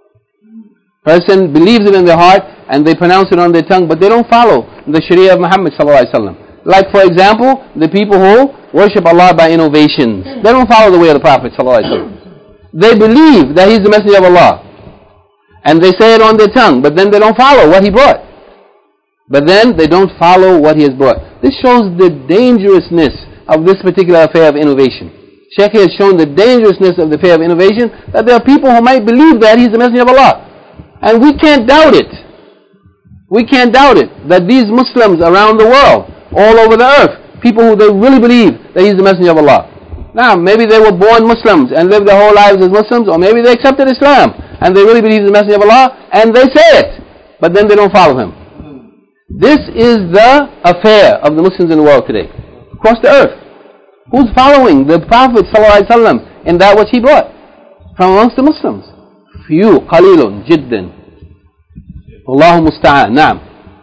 Person believes it in their heart and they pronounce it on their tongue, but they don't follow the sharia of Muhammad sallallahu alaihi wasallam. Like for example, the people who worship Allah by innovations. They don't follow the way of the Prophet sallallahu alaihi wasallam. They believe that he's the Messenger of Allah. And they say it on their tongue, but then they don't follow what he brought. But then they don't follow what he has brought. This shows the dangerousness of this particular affair of innovation. Shaykh has shown the dangerousness of the affair of innovation, that there are people who might believe that he's the Messenger of Allah. And we can't doubt it. We can't doubt it, that these Muslims around the world, all over the earth, people who they really believe that he's the Messenger of Allah. Now, maybe they were born Muslims and lived their whole lives as Muslims, or maybe they accepted Islam and they really believe he's the Messenger of Allah, and they say it, but then they don't follow him. This is the affair of the Muslims in the world today, across the earth. Who's following the Prophet ﷺ in that which he brought from amongst the Muslims? Few, qalilun, jiddan. Allahu musta'an. Naam.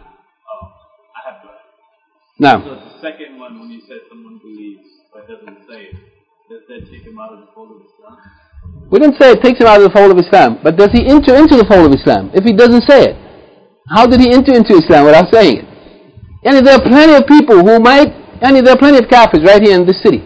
I have to ask. Naam. So the second one, when you said someone believes but doesn't say it, does that take him out of the fold of Islam? We didn't say it takes him out of the fold of Islam, but does he enter into the fold of Islam if he doesn't say it? How did he enter into Islam without saying it? And there are plenty of people who might, and there are plenty of kafirs right here in this city.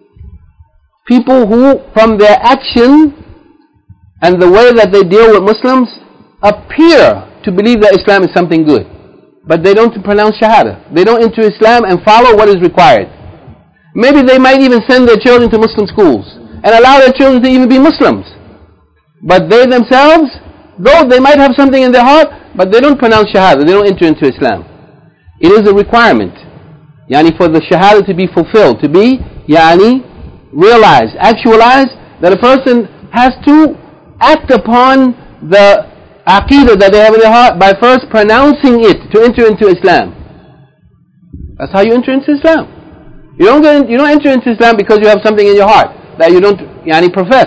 People who, from their action and the way that they deal with Muslims, appear to believe that Islam is something good. But they don't pronounce Shahada. They don't enter Islam and follow what is required. Maybe they might even send their children to Muslim schools and allow their children to even be Muslims. But they themselves, though they might have something in their heart, but they don't pronounce Shahada. They don't enter into Islam. It is a requirement, yani for the Shahada to be fulfilled, to be realized, actualized, that a person has to act upon the aqidah that they have in their heart by first pronouncing it to enter into Islam. That's how you enter into Islam. You don't enter into Islam because you have something in your heart that you don't profess.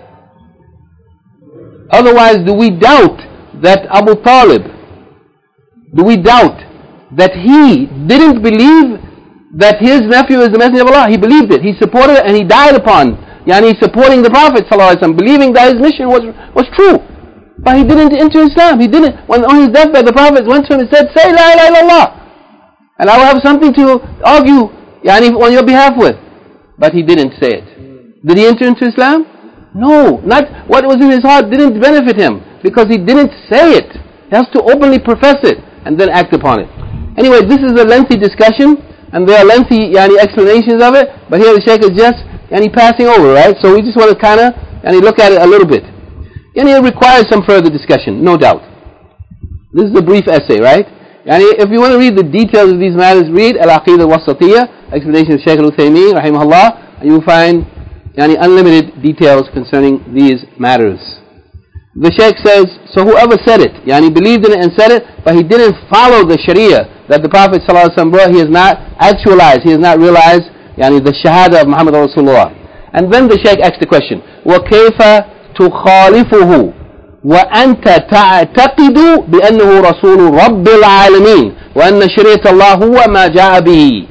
Otherwise, do we doubt that Abu Talib, do we doubt that he didn't believe that his nephew is the Messenger of Allah? He believed it. He supported it and he died upon supporting the Prophet ﷺ, believing that his mission was true. But he didn't enter Islam. He didn't. When on his deathbed, the Prophet went to him and said, "Say La ilaha illallah, and I will have something to argue on your behalf with." But he didn't say it. Did he enter into Islam? No, not what was in his heart didn't benefit him because he didn't say it. He has to openly profess it and then act upon it. Anyway, this is a lengthy discussion and there are lengthy explanations of it, but here the Shaykh is just passing over, right? So we just want to kind of look at it a little bit. It requires some further discussion, no doubt. This is a brief essay, right? If you want to read the details of these matters, read Al-Aqidah al-Wasatiyah, explanation of Shaykh al-Uthaymeen, rahimahullah, and you will find unlimited details concerning these matters. The Shaykh says, so whoever said it, believed in it and said it, but he didn't follow the Sharia that the Prophet ﷺ brought, he has not actualized, he has not realized the Shahada of Muhammad Rasulullah. And then the Shaykh asks the question, وَكَيْفَ تُخَالِفُهُ وَأَنْتَ تَعْتَقِدُ بِأَنَّهُ رَسُولُ رَبِّ الْعَالَمِينَ وَأَنَّ شَرِيعَةَ اللَّهُ هُوَ مَا جَاءَ بِهِ.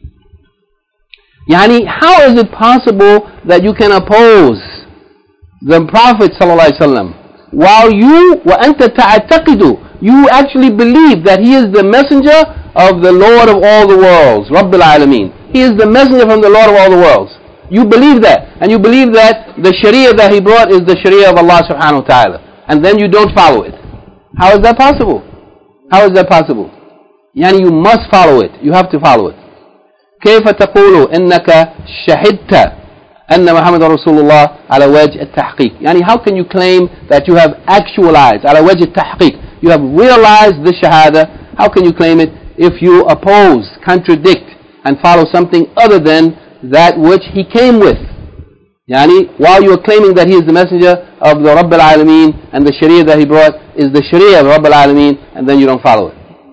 How is it possible that you can oppose the Prophet ﷺ while you, وَأَنْتَ تَعْتَقِدُ, you actually believe that he is the messenger of the Lord of all the worlds, Rabb al-Alameen. He is the messenger from the Lord of all the worlds. You believe that, and you believe that the Sharia that he brought is the Sharia of Allah subhanahu wa ta'ala, and then you don't follow it. How is that possible? How is that possible? You must follow it. You have to follow it. كيف تقول إنك شهدت أن محمد رسول الله على وجه التحقيق. How can you claim that you have actualized على وجه التحقيق, you have realized the shahada? How can you claim it if you oppose, contradict and follow something other than that which he came with? While you are claiming that he is the messenger of the Rabb al-Alameen and the Sharia that he brought is the Sharia of Rabb al-Alameen, and then you don't follow it.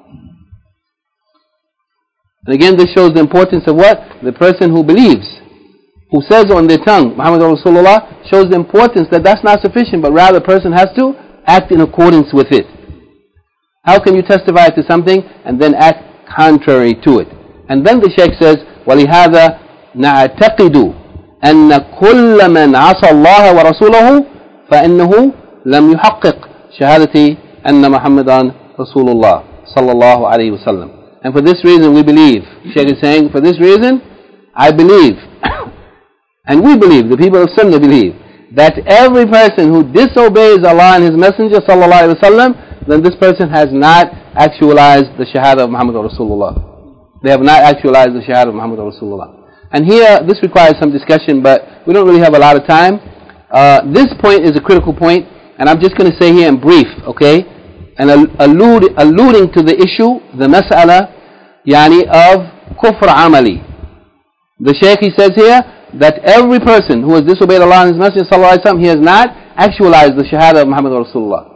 And again, this shows the importance of what? The person who believes, who says on their tongue, Muhammad Rasulullah, shows the importance that that's not sufficient, but rather the person has to act in accordance with it. How can you testify to something and then act contrary to it? And then the Shaykh says, وَلِهَذَا نَعْتَقِدُ أَنَّ كُلَّ مَنْ عَصَى اللَّهَ وَرَسُولَهُ فَإِنَّهُ لَمْ يُحَقِّقْ شَهَادَةِ أَنَّ مُحَمَّدًا رَسُولُ اللَّهِ صَلَّى اللَّهُ عَلَيْهِ وَسَلَّمَ. And for this reason we believe, Shaykh is saying, for this reason I believe, and we believe, the people of Sunnah believe, that every person who disobeys Allah and His Messenger sallallahu alaihi wasallam, then this person has not actualized the Shahada of Muhammad Rasulullah. They have not actualized the Shahada of Muhammad Rasulullah. And here, this requires some discussion, but we don't really have a lot of time. This point is a critical point, and I'm just going to say here in brief, okay, and alluding to the issue, the mas'ala, of kufr amali. The Shaykh, he says here, that every person who has disobeyed Allah and His Messenger sallallahu alaihi wasallam, he has not actualized the Shahada of Muhammad Rasulullah.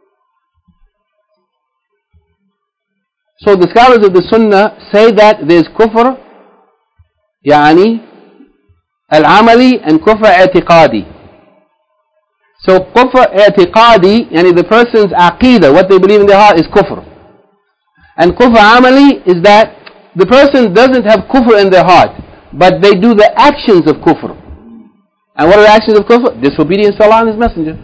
So the scholars of the Sunnah say that there is kufr al-amali and kufr i'tiqadi. So kufr i'tiqadi, the person's aqeedah, what they believe in their heart, is kufr. And kufr amali is that the person doesn't have kufr in their heart, but they do the actions of kufr. And what are the actions of kufr? Disobedience to Allah and His Messenger.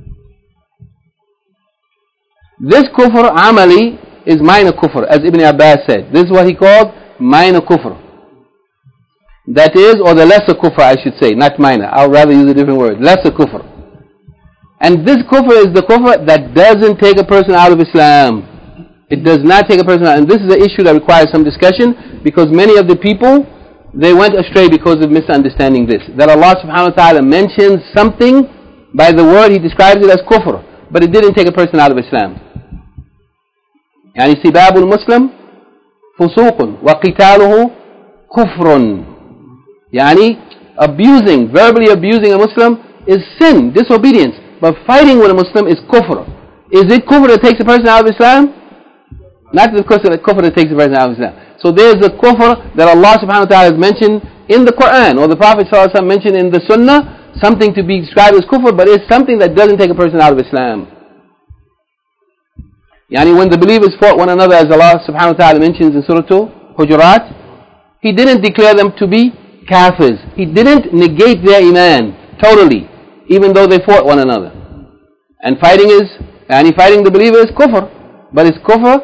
This kufr amali is minor kufr, as Ibn Abbas said. This is what he called minor kufr. That is, or the lesser kufr I should say, not minor. I'll rather use a different word. Lesser kufr. And this kufr is the kufr that doesn't take a person out of Islam. It does not take a person out. And this is an issue that requires some discussion, because many of the people, they went astray because of misunderstanding this. That Allah subhanahu wa ta'ala mentions something by the word, He describes it as kufr, but it didn't take a person out of Islam. سباب المسلم فسوق وقتاله كفر. Verbally abusing a Muslim is sin, disobedience. But fighting with a Muslim is kufr. Is it kufr that takes a person out of Islam? Not the kufr that takes a person out of Islam. So there is a kufr that Allah subhanahu wa ta'ala has mentioned in the Quran, or the Prophet sallallahu alaihi wasallam mentioned in the Sunnah, something to be described as kufr, but it's something that doesn't take a person out of Islam. When the believers fought one another, as Allah subhanahu wa ta'ala mentions in Surah Hujurat, He didn't declare them to be kafirs. He didn't negate their iman totally, even though they fought one another. And fighting the believer is kufr, but it's kufr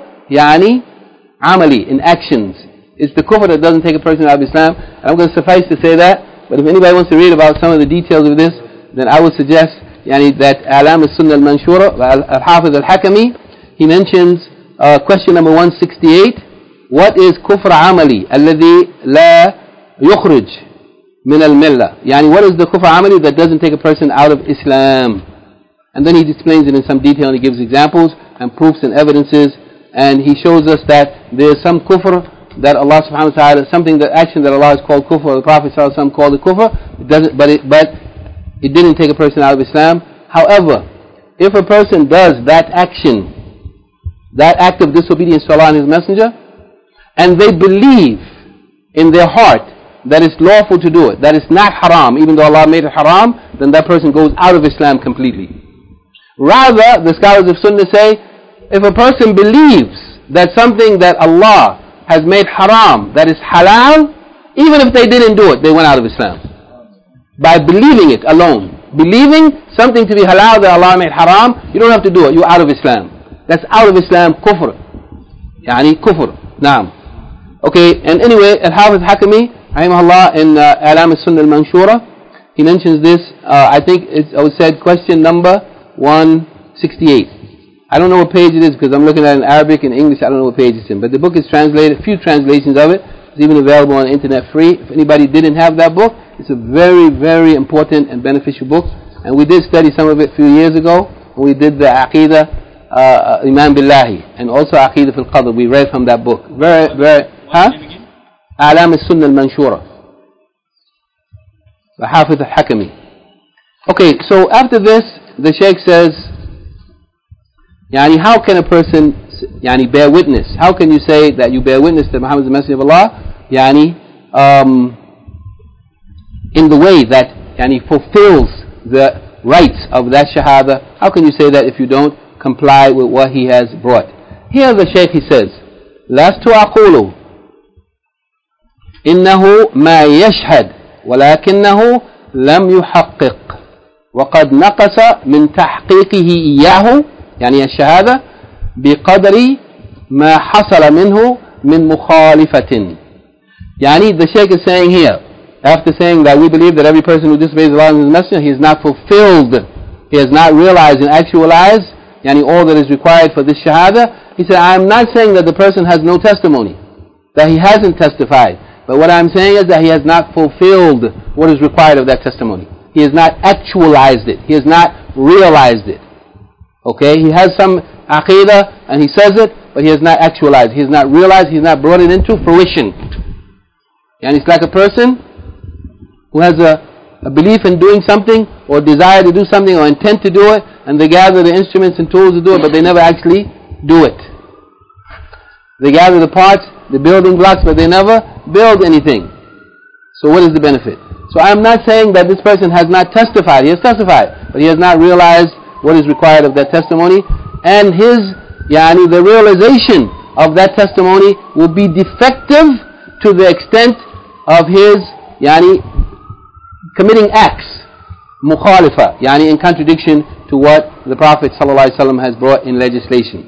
amali, in actions. It's the kufr that doesn't take a person out of Islam. And I'm going to suffice to say that But if anybody wants to read about some of the details of this, then I would suggest that A'lam al-Sunnah al-Manshura, Al-Hafiz al-Hakami, he mentions question number 168. What is kufr amali alladhi la yukhrij min al-millah? What is the kufr amali that doesn't take a person out of Islam? And then he explains it in some detail, and he gives examples and proofs and evidences, and he shows us that there is some kufr that Allah subhanahu wa ta'ala, action that Allah has called kufr, or the Prophet sallallahu alaihi wasallam called it kufr, but it didn't take a person out of Islam. However, if a person does that action, that act of disobedience to Allah and His Messenger, and they believe in their heart that it's lawful to do it, that it's not haram, even though Allah made it haram, then that person goes out of Islam completely. Rather, the scholars of Sunnah say, if a person believes that something that Allah has made haram, that is halal, even if they didn't do it, they went out of Islam. By believing it alone. Believing something to be halal that Allah made haram, you don't have to do it, you're out of Islam. That's out of Islam, kufr. Kufr. Naam. Okay, and anyway, Al-Hafiz Hakami, rahimahullah, in A'lam al-Sunnah al-Manshura, he mentions this, I think I would say question number 168. I don't know what page it is because I'm looking at it in Arabic and English, I don't know what page it's in. But the book is translated, a few translations of it. It's even available on the internet free. If anybody didn't have that book, it's a very, very important and beneficial book. And we did study some of it a few years ago. We did the Aqidah Iman Billahi and also Aqidah fil Qadr. We read from that book. Very, very, A'lam al-Sunnah al-Manshura. The Hafiz al-Hakami. Okay, so after this, the Shaykh says, how can a person bear witness? How can you say that you bear witness that Muhammad is the Messenger of Allah? In the way that fulfills the rights of that shahada. How can you say that if you don't comply with what he has brought? Here the Shaykh, he says, لست أقول إنه ما يشهد ولكنه لم يحقق وقد نقص من تحقيقه إياه الشهادة بقدر ما حصل منه من مخالفة. The Shaykh is saying here, after saying that we believe that every person who disobeys Allah and His Messenger, he has not fulfilled, he has not realized and actualized all that is required for this shahada. He said, I am not saying that the person has no testimony, that he hasn't testified, but what I am saying is that he has not fulfilled what is required of that testimony. He has not actualized it, he has not realized it. Okay, he has some aqidah and he says it, but he has not actualized, he has not realized, he has not brought it into fruition. It's like a person who has a belief in doing something, or desire to do something, or intent to do it, and they gather the instruments and tools to do it, but they never actually do it. They gather the parts, the building blocks, but they never build anything. So what is the benefit? So I am not saying that this person has not testified. He has testified, but he has not realized what is required of that testimony, and the realization of that testimony will be defective to the extent of his committing acts mukhalifa, in contradiction to what the Prophet ﷺ has brought in legislation.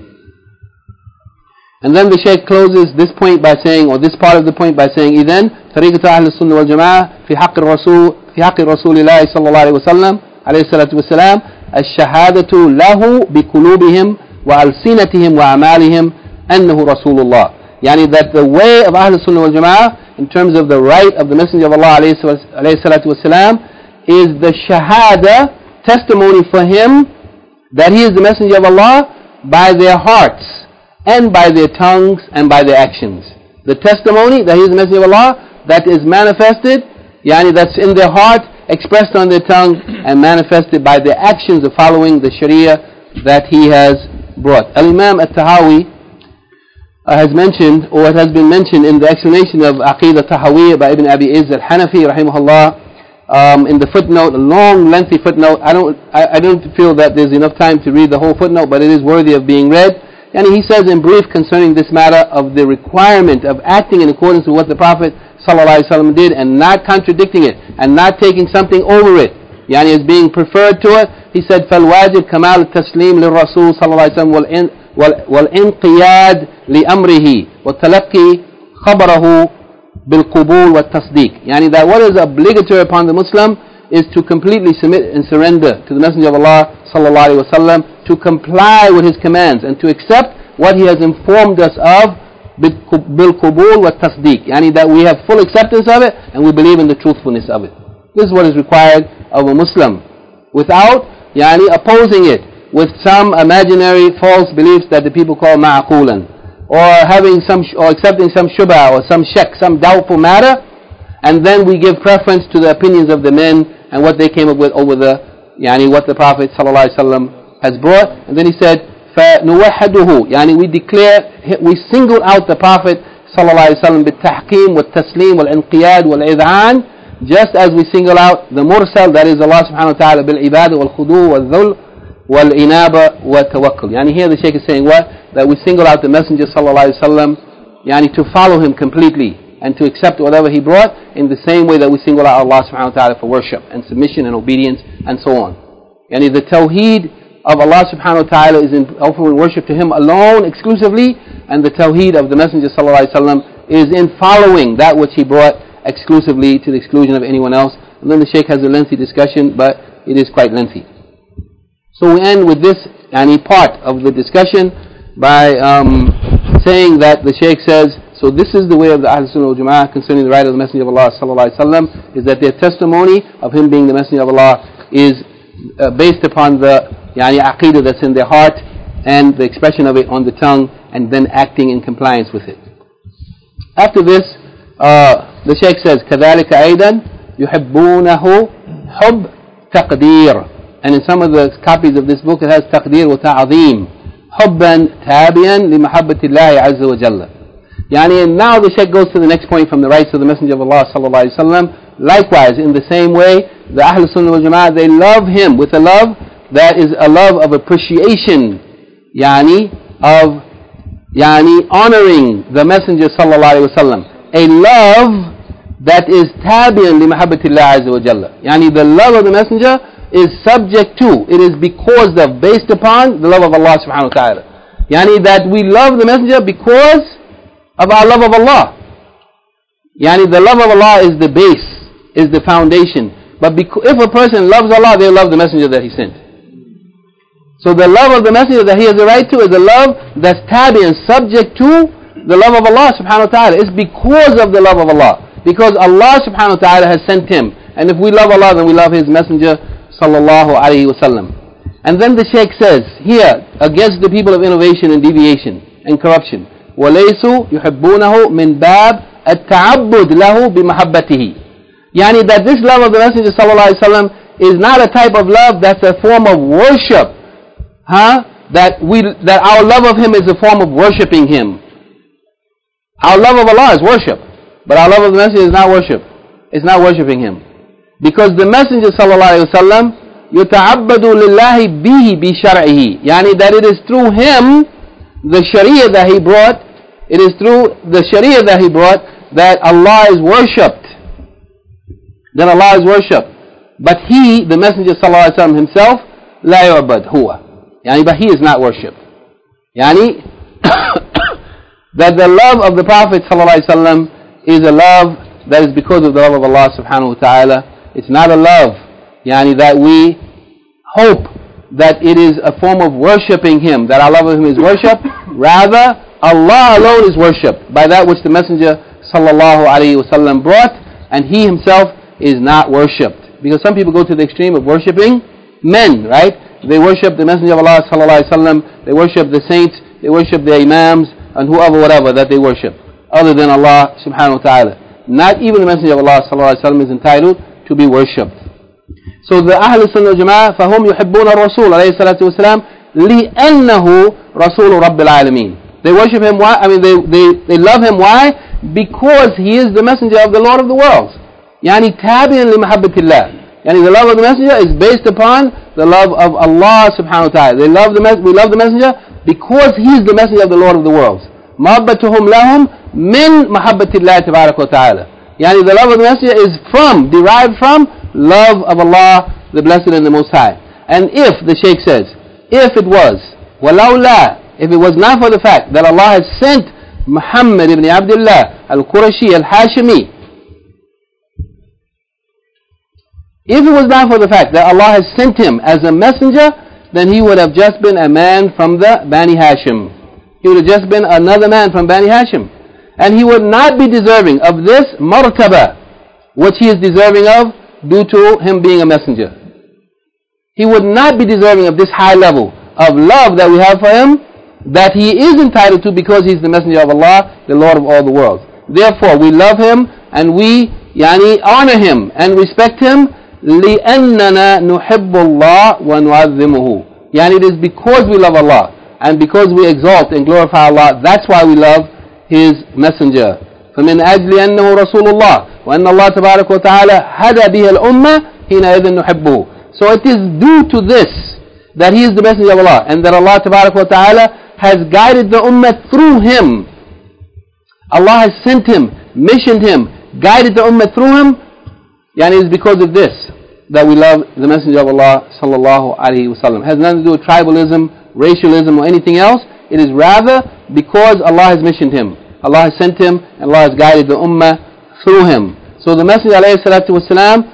And then the Shaykh closes this point by saying, or this part of the point by saying, إذن طريقة أهل السنة والجماعة في حق رسول الله صلى الله عليه وسلم عليه الصلاة والسلام الشهادة له بقلوبهم وألسنتهم وأعمالهم أنه رسول الله. That the way of Ahl Sunnah wal Jama'ah, in terms of the right of the Messenger of Allah alayhi salatu wasalam, is the shahada, testimony for him that he is the Messenger of Allah by their hearts and by their tongues and by their actions. The testimony that he is the Messenger of Allah, that is manifested, that's in their heart, expressed on their tongue, and manifested by their actions of following the Sharia that he has brought. Al-Imam At-Tahawi has mentioned, or it has been mentioned in the explanation of Aqidah Tahawiyya by Ibn Abi Izz al-Hanafi rahimahullah, in the footnote, a long lengthy footnote. I don't feel that there's enough time to read the whole footnote, but it is worthy of being read. And he says in brief concerning this matter of the requirement of acting in accordance with what the Prophet ﷺ did, and not contradicting it, and not taking something over it, as being preferred to it. He said, فَالْوَاجِبْ كَمَالُ التَّسْلِيمِ لِلرَّسُولِ صلى الله عليه وسلم والانقياد لأمره وتلقي خبره بالقبول والتصديق. يعني that what is obligatory upon the Muslim is to completely submit and surrender to the Messenger of Allah sallallahu alaihi wasallam, to comply with his commands and to accept what he has informed us of بالقبول والتصديق. يعني that we have full acceptance of it and we believe in the truthfulness of it. This is what is required of a Muslim, without يعني opposing it with some imaginary false beliefs that the people call ma'qulan, or having or accepting some shubha or some shak, some doubtful matter, and then we give preference to the opinions of the men and what they came up with over the what the Prophet ﷺ has brought. And then he said, فَنُوَحَّدُهُ, يعني we declare, we single out the Prophet ﷺ بالتحكيم والتسليم والانقياد والإذعان, just as we single out the mursal, that is Allah subhanahu wa ta'ala, بالعبادة والخضوع والذل والإنابة والتوكل. يعني here the Shaykh is saying what? That we single out the Messenger sallallahu alaihi wasallam, to follow him completely and to accept whatever he brought, in the same way that we single out Allah subhanahu wa ta'ala for worship and submission and obedience and so on. The tawheed of Allah subhanahu wa ta'ala is in offering worship to him alone exclusively, and the tawheed of the Messenger sallallahu alaihi wasallam is in following that which he brought exclusively, to the exclusion of anyone else. And then the Shaykh has a lengthy discussion, but it is quite lengthy. So we end with this part of the discussion by saying that the Shaykh says, so this is the way of the Ahl Sunnah wal Jama'ah concerning the right of the Messenger of Allah sallallahu alaihi wasallam, is that their testimony of him being the Messenger of Allah is based upon the aqidah that's in their heart and the expression of it on the tongue, and then acting in compliance with it. After this, the Shaykh says, كذلك أيضا يحبونه حب تقدير. And in some of the copies of this book it has تقدير وتعظيم, حبا تابعا لمحبة الله عز وجل. And now the Shaykh goes to the next point from the rights of the Messenger of Allah sallallahu alaihi wasallam. Likewise, in the same way, the Ahl Sunnah wal Jama'ah, they love him with a love that is a love of appreciation, of honoring the Messenger sallallahu alaihi wasallam. A love that is tabi'an li mahabbatillah azza wa jalla. The love of the Messenger is subject to, it is because of, based upon the love of Allah subhanahu wa ta'ala. That we love the Messenger because of our love of Allah. The love of Allah is the base, is the foundation. But if a person loves Allah, they love the Messenger that he sent. So the love of the Messenger that he has a right to is a love that's tabi and subject to the love of Allah subhanahu wa ta'ala. It's because of the love of Allah. Because Allah subhanahu wa ta'ala has sent him. And if we love Allah, then we love his Messenger sallallahu alayhi wa sallam. And then the Shaykh says, here, against the people of innovation and deviation and corruption, وَلَيْسُوا يُحِبُّونَهُ مِنْ بَابِ التَّعَبُّدِ لَهُ بِمَحَبَّتِهِ. That this love of the Messenger sallallahu alayhi wa sallam is not a type of love that's a form of worship. That our love of him is a form of worshipping him. Our love of Allah is worship, but our love of the Messenger is not worship. It's not worshipping him. Because the Messenger sallallahu alayhi wa sallam, يُتَعَبَّدُ لِلَّهِ بِهِ بِشَرْعِهِ. That it is through him, the Sharia that he brought, it is through the Sharia that he brought that Allah is worshipped. That Allah is worshipped. But he, the Messenger sallallahu alayhi wa sallam himself, لَا يُعْبَدْ هُوَ. But he is not worshipped. That the love of the Prophet ﷺ is a love that is because of the love of Allah subhanahu wa ta'ala. It's not a love that we hope that it is a form of worshipping him, that our love of him is worship. Rather, Allah alone is worship by that which the Messenger sallallahu alayhi wa sallam brought, and he himself is not worshipped. Because some people go to the extreme of worshipping men, right? They worship the Messenger of Allah sallallahu alaihi wasallam. They worship the saints. They worship their imams and whatever that they worship, other than Allah subhanahu wa taala. Not even the Messenger of Allah sallallahu alaihi wasallam is entitled to be worshipped. So the Ahl Sunnah Jama'ah, فهم يحبون الرسول عليه الصلاة والسلام لأنه رسول رب العالمين. They worship him. Why? They love him. Why? Because he is the Messenger of the Lord of the worlds. تابعا لمحبة الله. The love of the Messenger is based upon the love of Allah subhanahu wa ta'ala. We love the Messenger because he is the Messenger of the Lord of the worlds. مَحَبَّتُهُمْ لَهُمْ مِنْ مَحَبَّةِ اللَّهِ تَبَارَكَ وَتَعَالَى. The love of the Messenger is derived from love of Allah, the Blessed and the Most High. And if, the Shaykh says, if it was, وَلَوْلَا, if it was not for the fact that Allah has sent Muhammad ibn Abdullah al-Qurashi al-Hashimi. If it was not for the fact that Allah has sent him as a messenger, then he would have just been a man from the Bani Hashim. He would have just been another man from Bani Hashim. And he would not be deserving of this martaba, which he is deserving of due to him being a messenger. He would not be deserving of this high level of love that we have for him, that he is entitled to because he's the messenger of Allah, the Lord of all the world. Therefore, we love him and we honor him and respect him. لِأَنَّنَا نُحِبُّ اللَّهِ وَنُعَظِّمُهُ. It is because we love Allah and because we exalt and glorify Allah, that's why we love his messenger. فَمِنْ أَجْلِ أَنَّهُ رَسُولُ اللَّهِ وَأَنَّ اللَّهَ تَبَارَكَ وَتَعَالَى هَدَى بِهِ الْأُمَّةِ حِينَئِذٍ نُحِبُّهُ. So it is due to this that he is the messenger of Allah and that Allah Tabarak wa Ta'ala has guided the ummah through him. Allah has sent him, missioned him, guided the ummah through him. It is because of this that we love the messenger of Allah sallallahu alaihi wasallam. It has nothing to do with tribalism, racialism or anything else. It is rather because Allah has missioned him. Allah has sent him and Allah has guided the ummah through him. So the messenger alayhi salatu wasalam,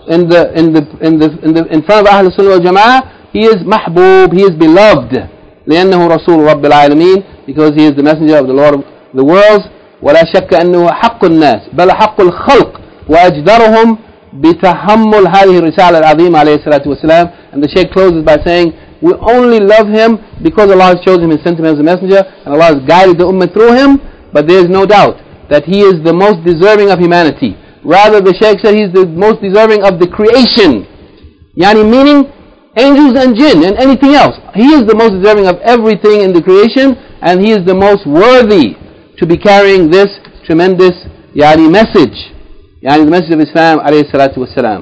in front of Ahl Sunnah wal Jama'ah, he is mahbub, he is beloved. لأنه رسول رب العالمين, because he is the messenger of the Lord of the worlds. ولا شك أنه حق الناس بل حق الخلق وأجدرهم بتحمل هذه الرسالة العظيمة عليه الصلاة والسلام. And the Shaykh closes by saying, we only love him because Allah has chosen him and sent him as a messenger, and Allah has guided the ummah through him. But there is no doubt that he is the most deserving of humanity. Rather, the Shaykh said he's the most deserving of the creation. Meaning angels and jinn and anything else. He is the most deserving of everything in the creation, and he is the most worthy to be carrying this tremendous message. The message of Islam alayhi salatu wassalam.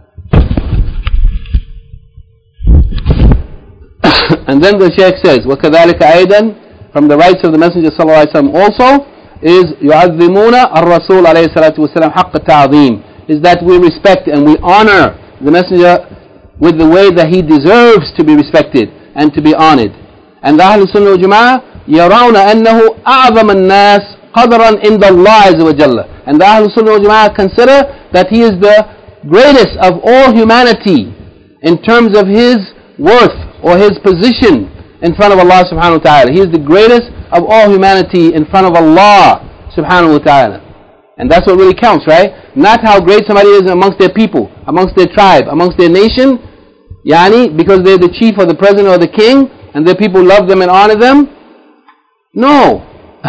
And then the Shaykh says, وَكَذَلِكَ أَيْضًا, from the rights of the Messenger sallallahu alayhi wa sallam also, is يُعَظِّمُونَ الرَّسُولَ عَلَيْهِ الصَّلَاةُ وَالسَّلَامُ حَقَّ التَّعْظِيمِ, is that we respect and we honor the Messenger with the way that he deserves to be respected and to be honored. And the Ahl Sunnah wal Jama'ah يَرَوْنَ أَنَّهُ أَعْظَمَ النَّاسِ قَدْرًا عِنْدَ اللَّهِ عَزَّ وَجَلَّ. And the Ahl Sunnah wal Jama'ah consider that he is the greatest of all humanity in terms of his worth or his position in front of Allah subhanahu wa ta'ala. He is the greatest of all humanity in front of Allah subhanahu wa ta'ala. And that's what really counts, right? Not how great somebody is amongst their people, amongst their tribe, amongst their nation, because they're the chief or the president or the king, and their people love them and honor them. No.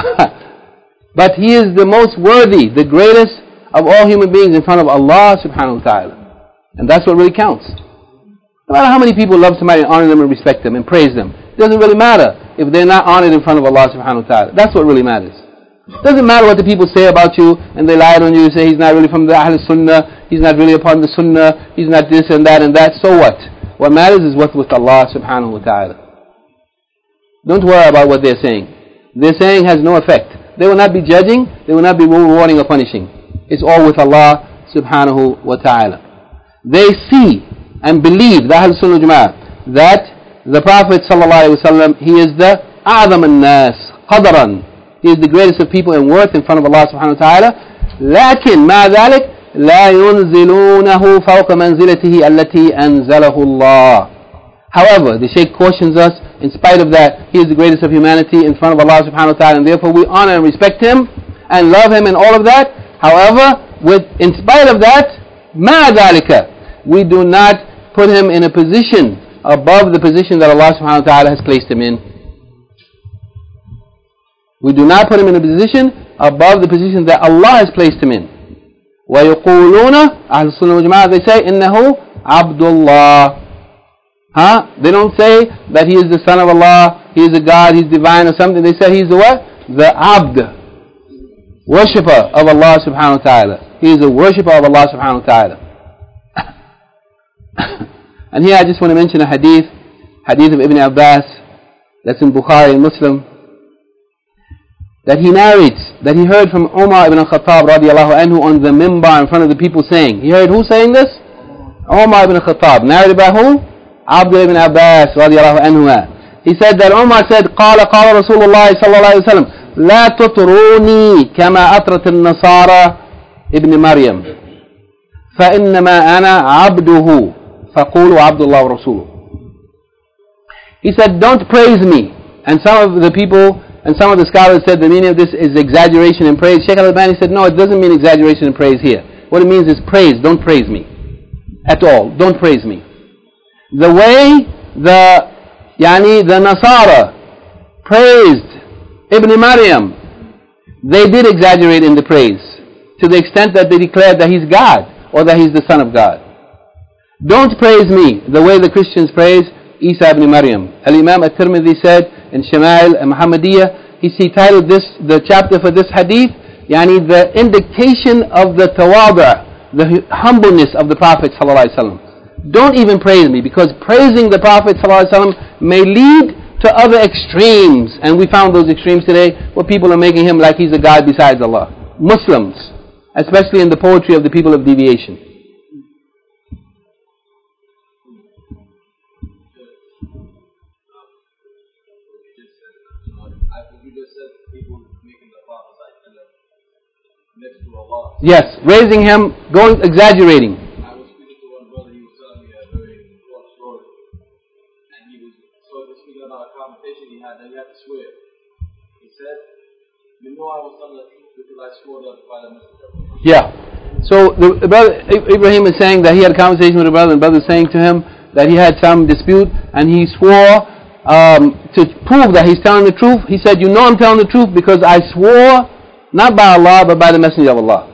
But he is the most worthy, the greatest of all human beings in front of Allah subhanahu wa ta'ala. And that's what really counts. No matter how many people love somebody and honor them and respect them and praise them, it doesn't really matter if they're not honored in front of Allah subhanahu wa ta'ala. That's what really matters. It doesn't matter what the people say about you and they lied on you, say he's not really from the Ahl Sunnah, he's not really upon the Sunnah, he's not this and that and that. So what? What matters is what's with Allah subhanahu wa ta'ala. Don't worry about what they're saying. Their saying has no effect. They will not be judging, they will not be rewarding or punishing. It's all with Allah subhanahu wa ta'ala. They see and believe, the Ahl Sunnah Jama'ah, that the Prophet sallallahu alayhi wa sallam, he is the أعظم الناس قدرا. He is the greatest of people in worth in front of Allah subhanahu wa ta'ala. لكن مع ذلك لا ينزلونه فوق منزلته التي أنزله الله. However, the Shaykh cautions us, in spite of that, he is the greatest of humanity in front of Allah subhanahu wa ta'ala, and therefore we honor and respect him and love him and all of that. However, in spite of that, مع ذلك, we do not put him in a position above the position that Allah subhanahu wa ta'ala has placed him in. We do not put him in a position above the position that Allah has placed him in. وَيَقُولُونَ Ahl Sunnah wal Jama'ah, they say, إِنَّهُ عَبْدُ اللَّهِ. They don't say that he is the son of Allah, he is a God, he's divine or something. They say he's the what? The abd, worshipper of Allah subhanahu wa ta'ala. He is a worshipper of Allah subhanahu wa ta'ala. And here I just want to mention a hadith of Ibn Abbas, that's in Bukhari and Muslim, that he narrates that he heard from Umar ibn al-Khattab radiallahu anhu on the mimbar in front of the people saying. He heard who saying this? Umar ibn al-Khattab. Narrated by who? Abdullah ibn Abbas radiallahu anhu. He said that Umar said, قال رسول الله صلى الله عليه وسلم, لا تطروني كما أطرت النصارى ابن مريم فإنما أنا عبده فقولوا عبد الله ورسوله. He said, don't praise me. And some of the people and some of the scholars said the meaning of this is exaggeration in praise. Shaykh al-Albani said, no, it doesn't mean exaggeration in praise here. What it means is praise. Don't praise me at all. Don't praise me. The way the Nasara praised Ibn Maryam, they did exaggerate in the praise to the extent that they declared that he's God or that he's the son of God. Don't praise me the way the Christians praise Isa ibn Maryam. Al-Imam al-Tirmidhi said in Shama'il al-Muhammadiyah, he titled the chapter for this hadith, the indication of the tawadu', the humbleness of the Prophet ﷺ. Don't even praise me, because praising the Prophet ﷺ may lead to other extremes, and we found those extremes today where people are making him like he's a god besides Allah. Muslims, especially in the poetry of the people of deviation. Yes, raising him, exaggerating. I was speaking to one brother, he was telling me a very short story. And he was speaking about a conversation he had, and he had to swear. He said, I was telling the truth because I swore by the messenger. Yeah. So the brother Ibrahim is saying that he had a conversation with a brother, and the brother is saying to him that he had some dispute, and he swore to prove that he's telling the truth. He said, I'm telling the truth because I swore not by Allah but by the messenger of Allah.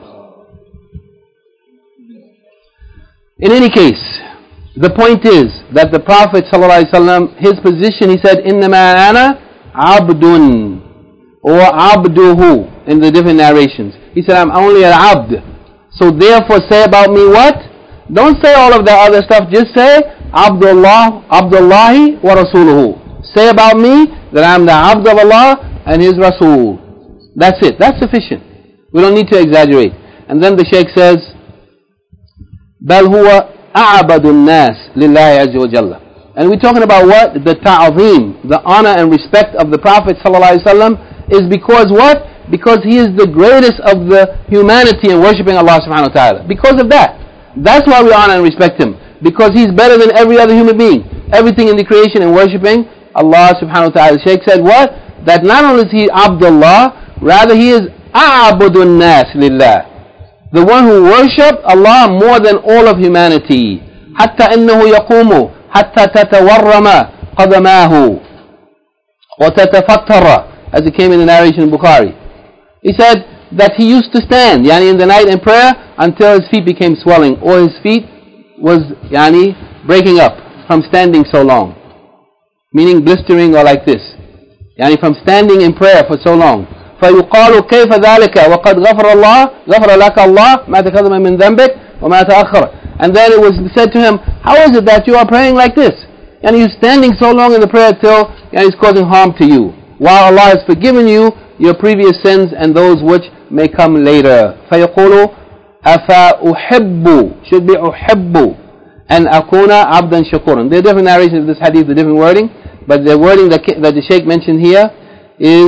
In any case, the point is that the Prophet ﷺ, his position, he said, إِنَّمَا أَنَا عَبْدٌ or عَبْدُهُ in the different narrations. He said, I'm only an abd. So therefore say about me what? Don't say all of the other stuff, just say Abdullahi wa Rasuluhu. Say about me that I'm the abd of Allah and his Rasul. That's it. That's sufficient. We don't need to exaggerate. And then the Shaykh says, بل هو أعبد الناس لله عز وجل. And we're talking about what? The ta'zim, the honor and respect of the Prophet ﷺ is because what? Because he is the greatest of the humanity in worshipping Allah subhanahu wa ta'ala. Because of that. That's why we honor and respect him. Because he's better than every other human being. Everything in the creation in worshipping Allah subhanahu wa ta'ala. The Shaykh said what? That not only is he Abdullah, rather he is A'budun Nas Lillah. The one who worshipped Allah more than all of humanity. حتى إنه يقوم حتى تتورم قدماه وتتفتر, as it came in the narration in Bukhari. He said that he used to stand in the night in prayer until his feet became swelling, or his feet was breaking up from standing so long, meaning blistering or like this, from standing in prayer for so long. فيقال كيف ذلك وقد غفر لك الله ما تقدم من ذنبك وما تأخر. And then it was said to him, how is it that you are praying like this? And you're standing so long in the prayer till it's causing harm to you, while Allah has forgiven you your previous sins and those which may come later. فيقول أفأحب, should be أحب أن أكون عبدا شكورا. There are different narrations of this hadith, the different wording, but the wording that the Shaykh mentioned here is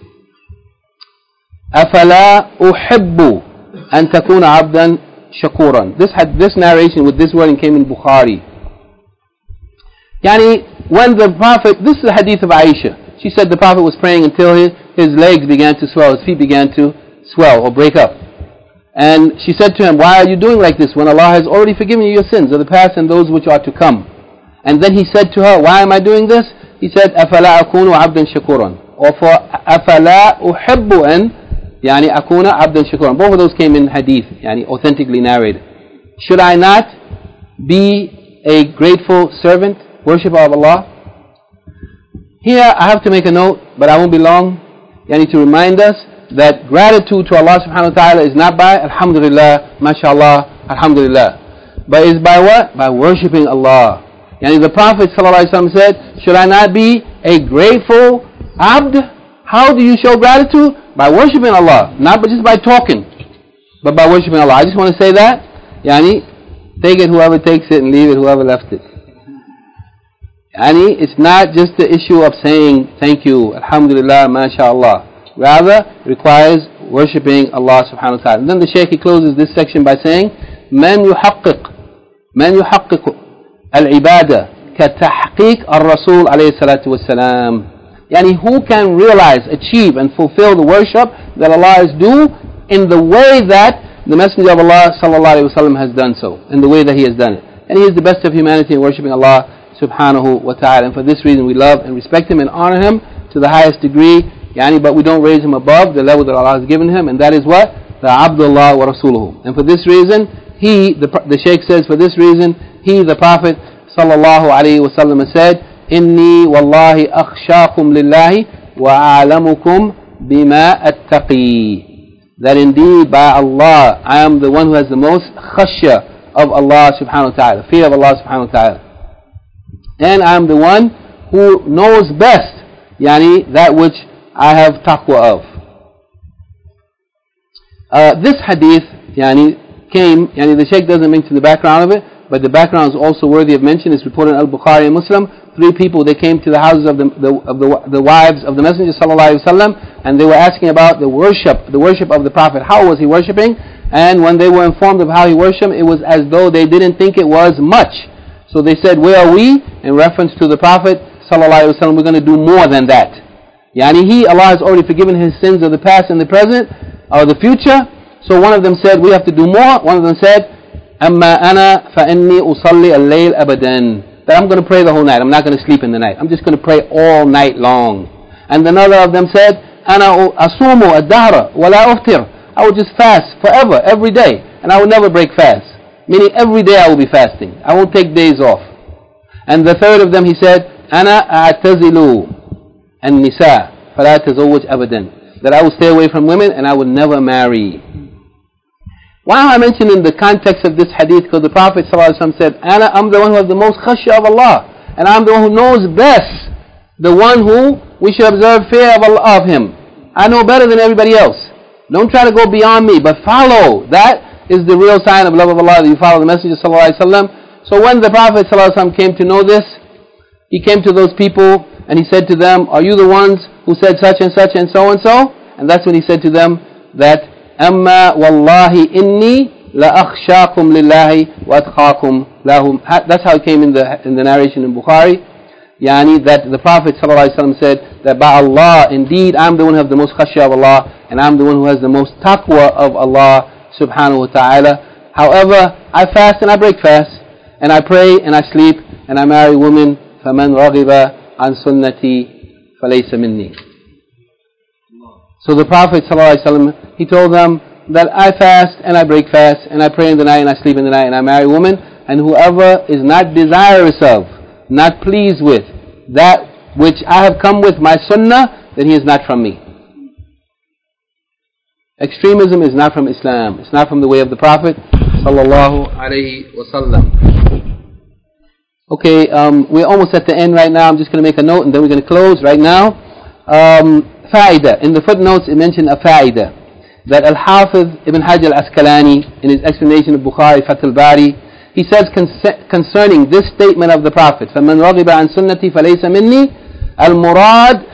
أفلا أحب أن تكون عبدا شكورا. This narration with this wording came in Bukhari. When the Prophet, this is the hadith of Aisha. She said the Prophet was praying until his legs began to swell, his feet began to swell or break up. And she said to him, why are you doing like this when Allah has already forgiven you your sins of the past and those which are to come? And then he said to her, why am I doing this? He said, أفلا أكون عبدا شكورا, or for أفلا أحب أن أكون عبدا شكورا. Both of those came in hadith, authentically narrated. Should I not be a grateful servant, worshipper of Allah? Here I have to make a note, but I won't be long, to remind us that gratitude to Allah subhanahu wa ta'ala is not by alhamdulillah, mashallah, alhamdulillah, but is by what? By worshipping Allah. The Prophet ﷺ said, should I not be a grateful abd? How do you show gratitude? By worshipping Allah, not just by talking, but by worshipping Allah. I just want to say that, take it whoever takes it and leave it whoever left it. It's not just the issue of saying thank you, alhamdulillah, mashallah. Rather, requires worshipping Allah subhanahu wa ta'ala. And then the Shaykh, he closes this section by saying, من يحقق العبادة كتحقيق الرسول عليه الصلاة والسلام. Yani who can realize, achieve and fulfill the worship that Allah is due in the way that the Messenger of Allah sallallahu alaihi wasallam has done so, in the way that he has done it. And he is the best of humanity in worshipping Allah subhanahu wa ta'ala. And for this reason we love and respect him and honor him to the highest degree, but we don't raise him above the level that Allah has given him, and that is what? The Abdullah wa Rasuluhu. And for this reason, the Shaykh says, for this reason, the Prophet sallallahu alayhi wa sallam said, إني والله أخشاكم لله وأعلمكم بما أتقي. That indeed by Allah I am the one who has the most khashya of Allah subhanahu wa ta'ala, fear of Allah subhanahu wa ta'ala. And I am the one who knows best that which I have taqwa of. This hadith came, the Shaykh doesn't mention the background of it, but the background is also worthy of mention. It's reported in Al-Bukhari and Muslim. 3 people, they came to the houses of the wives of the Messenger sallallahu alaihi wasallam, and they were asking about the worship of the Prophet. How was he worshipping? And when they were informed of how he worshipped, it was as though they didn't think it was much. So they said, where are we? In reference to the Prophet sallallahu alaihi wasallam, we're going to do more than that. Allah has already forgiven his sins of the past and the present, or the future. So one of them said, we have to do more. One of them said, أما أنا فإني أصلي الليل أبدا. That I'm going to pray the whole night. I'm not going to sleep in the night. I'm just going to pray all night long. And another of them said, أنا أصوم الدهر ولا أفطر. I will just fast forever, every day, and I will never break fast. Meaning every day I will be fasting. I won't take days off. And the third of them, he said, أنا أعتزل النساء فلا تزوج أبدا. That I will stay away from women and I will never marry. Why am I mentioning the context of this hadith? Because the Prophet ﷺ said, I'm the one who has the most khashya of Allah, and I'm the one who knows best, the one who we should observe fear of Allah, of him. I know better than everybody else. Don't try to go beyond me, but follow. That is the real sign of love of Allah, that you follow the Messenger ﷺ. So when the Prophet ﷺ came to know this, he came to those people and he said to them, are you the ones who said such and such and so and so? And that's when he said to them that, أما والله إني لأخشاكم لله وأتقاكم له. That's how it came in the narration in Bukhari. That the Prophet ﷺ said that by Allah, indeed I'm the one who has the most khashya of Allah, and I'm the one who has the most taqwa of Allah subhanahu wa ta'ala. However, I fast and I break fast, and I pray and I sleep, and I marry women. فَمَنْ رَغِبَ عَنْ سُنَّتِي فَلَيْسَ مِنِّي. So the Prophet ﷺ, he told them that I fast and I break fast and I pray in the night and I sleep in the night and I marry women, and whoever is not desirous of, not pleased with that which I have come with, my sunnah, then he is not from me. Extremism is not from Islam. It's not from the way of the Prophet sallallahu alaihi wasallam. Okay, we're almost at the end right now. I'm just going to make a note and then we're going to close right now. Fa'idah. In the footnotes it mentioned a fa'idah, that Al-Hafiz Ibn Hajar Al-Asqalani, in his explanation of Bukhari, Fath al-Bari, he says concerning this statement of the Prophet, فَمَنْ رَغِبَ عَنْ سُنَّتِي فَلَيْسَ مِنِّي, al-murad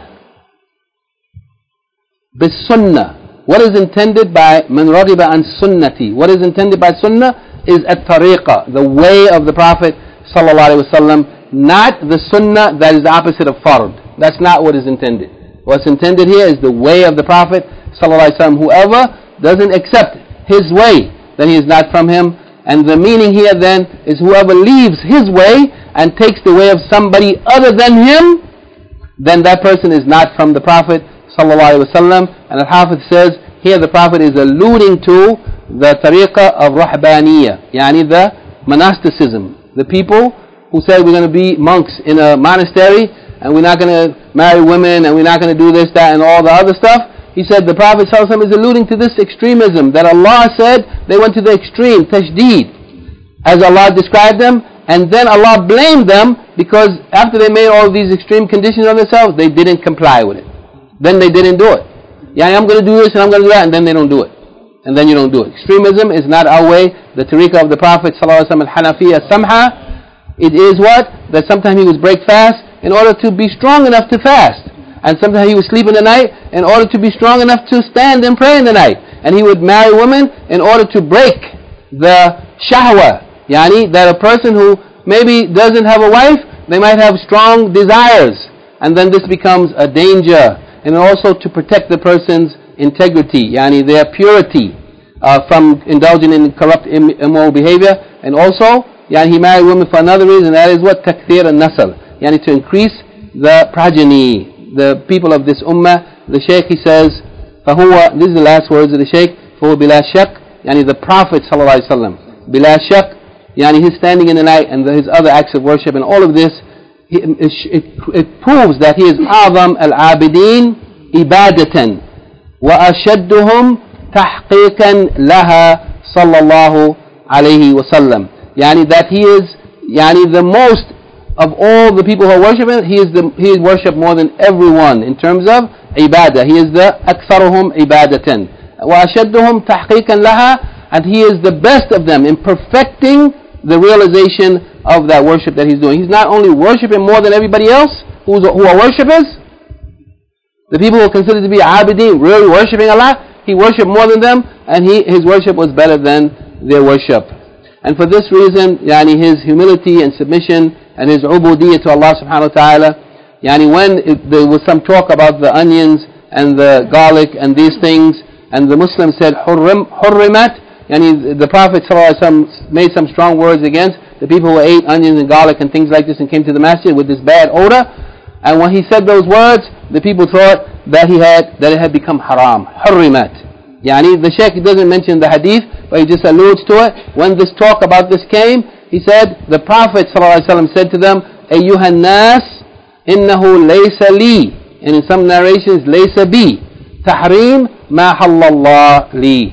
bis-sunnah. What is intended by مَنْ رَغِبَ عَنْ سُنَّتِي? What is intended by sunnah is at-tariqa, the way of the Prophet sallallahu alaihi wasallam, not the sunnah that is the opposite of fard. That's not what is intended. What's intended here is the way of the Prophet sallallahu alaihi wasallam. Whoever doesn't accept his way, then he is not from him. And the meaning here then is whoever leaves his way and takes the way of somebody other than him, then that person is not from the Prophet sallallahu alaihi wasallam. And Al-Hafiz says here the Prophet is alluding to the tariqah of rahbaniyah, the monasticism. The people who say we're going to be monks in a monastery and we're not going to marry women and we're not going to do this, that and all the other stuff. He said the Prophet ﷺ is alluding to this extremism, that Allah said they went to the extreme, tashdeed, as Allah described them, and then Allah blamed them because after they made all these extreme conditions on themselves, they didn't comply with it. Then they didn't do it. I'm going to do this and I'm going to do that, and then they don't do it. And then you don't do it. Extremism is not our way. The tariqah of the Prophet ﷺ, al-Hanafiya samha, it is what? That sometimes he would break fast in order to be strong enough to fast. And sometimes he would sleep in the night in order to be strong enough to stand and pray in the night. And he would marry women in order to break the shahwa. Yani that a person who maybe doesn't have a wife, they might have strong desires. And then this becomes a danger. And also to protect the person's integrity, yani their purity from indulging in corrupt, immoral behavior. And also, yani he married women for another reason, that is what? Takthir al-nasl. Yani to increase the progeny, the people of this ummah. The Shaykh, he says, فَهُوَ, this is the last words of the Shaykh, فَهُوَ بِلَا شَكْ, yani the Prophet ﷺ, بِلَا شَكْ, yani his standing in the night and his other acts of worship and all of this, it proves that he is أعظم العابدين إبادة وأشدهم تحقيقا لها صلى الله عليه وسلم. Yani that he is yani the most of all the people who are worshiping, he is worshipped more than everyone in terms of ibadah. He is the أكثرهم إبادة وأشدهم تحقيقا لها, and he is the best of them in perfecting the realization of that worship that he's doing. He's not only worshipping more than everybody else who are worshippers, the people who are considered to be abidin, really worshipping Allah, he worshipped more than them, and his worship was better than their worship. And for this reason, yani his humility and submission and his ubudiyyah to Allah subhanahu wa ta'ala, yani when there was some talk about the onions and the garlic and these things, and the Muslims said, hurrimat, yani the Prophet ﷺ made some strong words against the people who ate onions and garlic and things like this and came to the masjid with this bad odor. And when he said those words, the people thought that it had become haram. Hurrimat. Yani the Shaykh doesn't mention the hadith, but he just alludes to it. When this talk about this came, he said, the Prophet ﷺ said to them, Ayyuhan nas, innahu laysa li. And in some narrations, laysa bi. Tahrim ma hallallah li.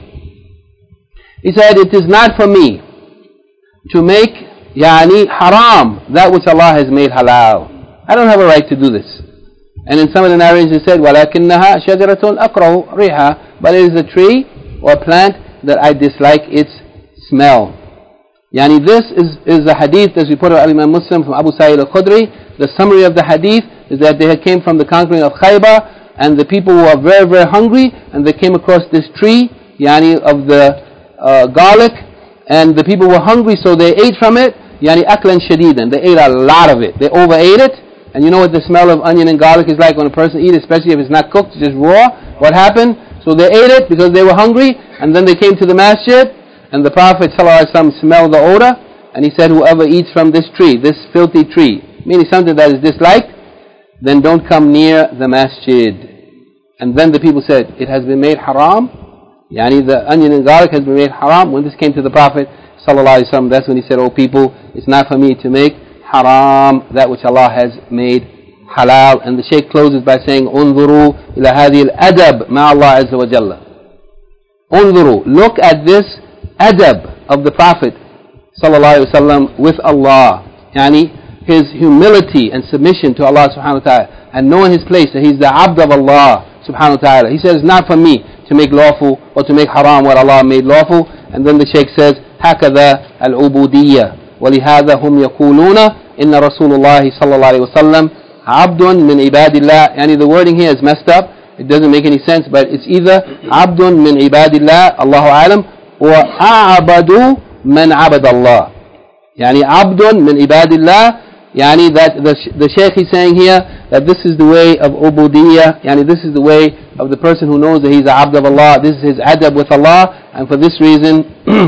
He said, it is not for me to make haram that which Allah has made halal. I don't have a right to do this. And in some of the narrations it said, وَلَكِنَّهَا شَجَرَةٌ أَكْرَهُ رِيحًا, but it is a tree or a plant that I dislike its smell. This is the hadith as we put it Imam Muslim from Abu Sa'id al-Khudri. The summary of the hadith is that they had came from the conquering of Khaybar, and the people were very, very hungry, and they came across this tree, of the garlic, and the people were hungry, so they ate from it, aklan shadidan. They ate a lot of it. They overate it. And you know what the smell of onion and garlic is like when a person eats, especially if it's not cooked, just raw. What happened? So they ate it because they were hungry, and then they came to the masjid, and the Prophet ﷺ smelled the odor, and he said, whoever eats from this tree, this filthy tree, meaning something that is disliked, then don't come near the masjid. And then the people said, it has been made haram. The onion and garlic has been made haram. When this came to the Prophet ﷺ, that's when he said, oh people, it's not for me to make haram that which Allah has made halal. And the Shaykh closes by saying, Unzuru ila hadhi al-adab ma Allah azza wa jalla. Unzuru, look at this adab of the Prophet ﷺ with Allah. His humility and submission to Allah subhanahu wa ta'ala, and knowing his place, that he's the abd of Allah subhanahu wa ta'ala. He says, it's not for me to make lawful or to make haram what Allah made lawful. And then the Shaykh says, هكذا العبودية ولهذا هم يقولون إن رسول الله صلى الله عليه وسلم عبد من عباد الله. The wording here is messed up. It doesn't make any sense, but it's either عبد من عباد الله الله أعلم or أعبد من عبد الله. عبد من عباد الله. That the Shaykh is saying here that this is the way of ubudiyyah, this is the way of the person who knows that he's a abd of Allah, this is his adab with Allah, and for this reason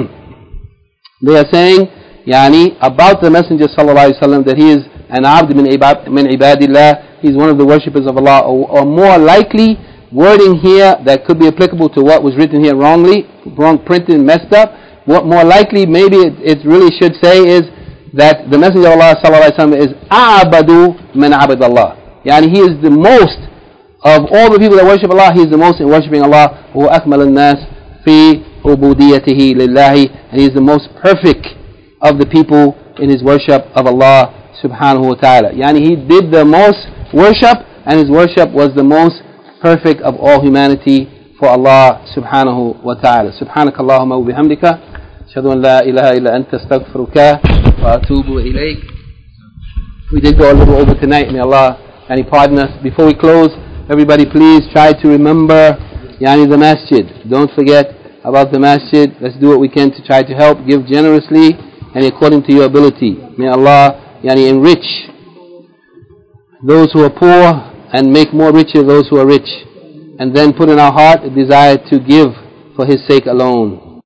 they are saying about the Messenger ﷺ that he is an abd min ibadillah, he's one of the worshippers of Allah, or more likely wording here that could be applicable to what was written here wrongly, wrong printed and messed up. What more likely maybe it really should say is that the Messenger of Allah ﷺ is a'abadu man abad Allah. He is the most of all the people that worship Allah, he is the most in worshipping Allah. Wa akmal al-nas fi ubudiyyatihi lillahi, and he is the most perfect of the people in his worship of Allah subhanahu wa ta'ala. He did the most worship, and his worship was the most perfect of all humanity for Allah subhanahu wa ta'ala. Subhanakallahumma wa bihamdika ashhadu an la ilaha illa anta astaghfiruka wa atubu ilayk. We did go a little over tonight. May Allah pardon us. Before we close, Everybody please try to remember the masjid. Don't forget about the masjid. Let's do what we can to try to help. Give generously and according to your ability. May Allah enrich those who are poor and make more richer those who are rich. And then put in our heart a desire to give for His sake alone.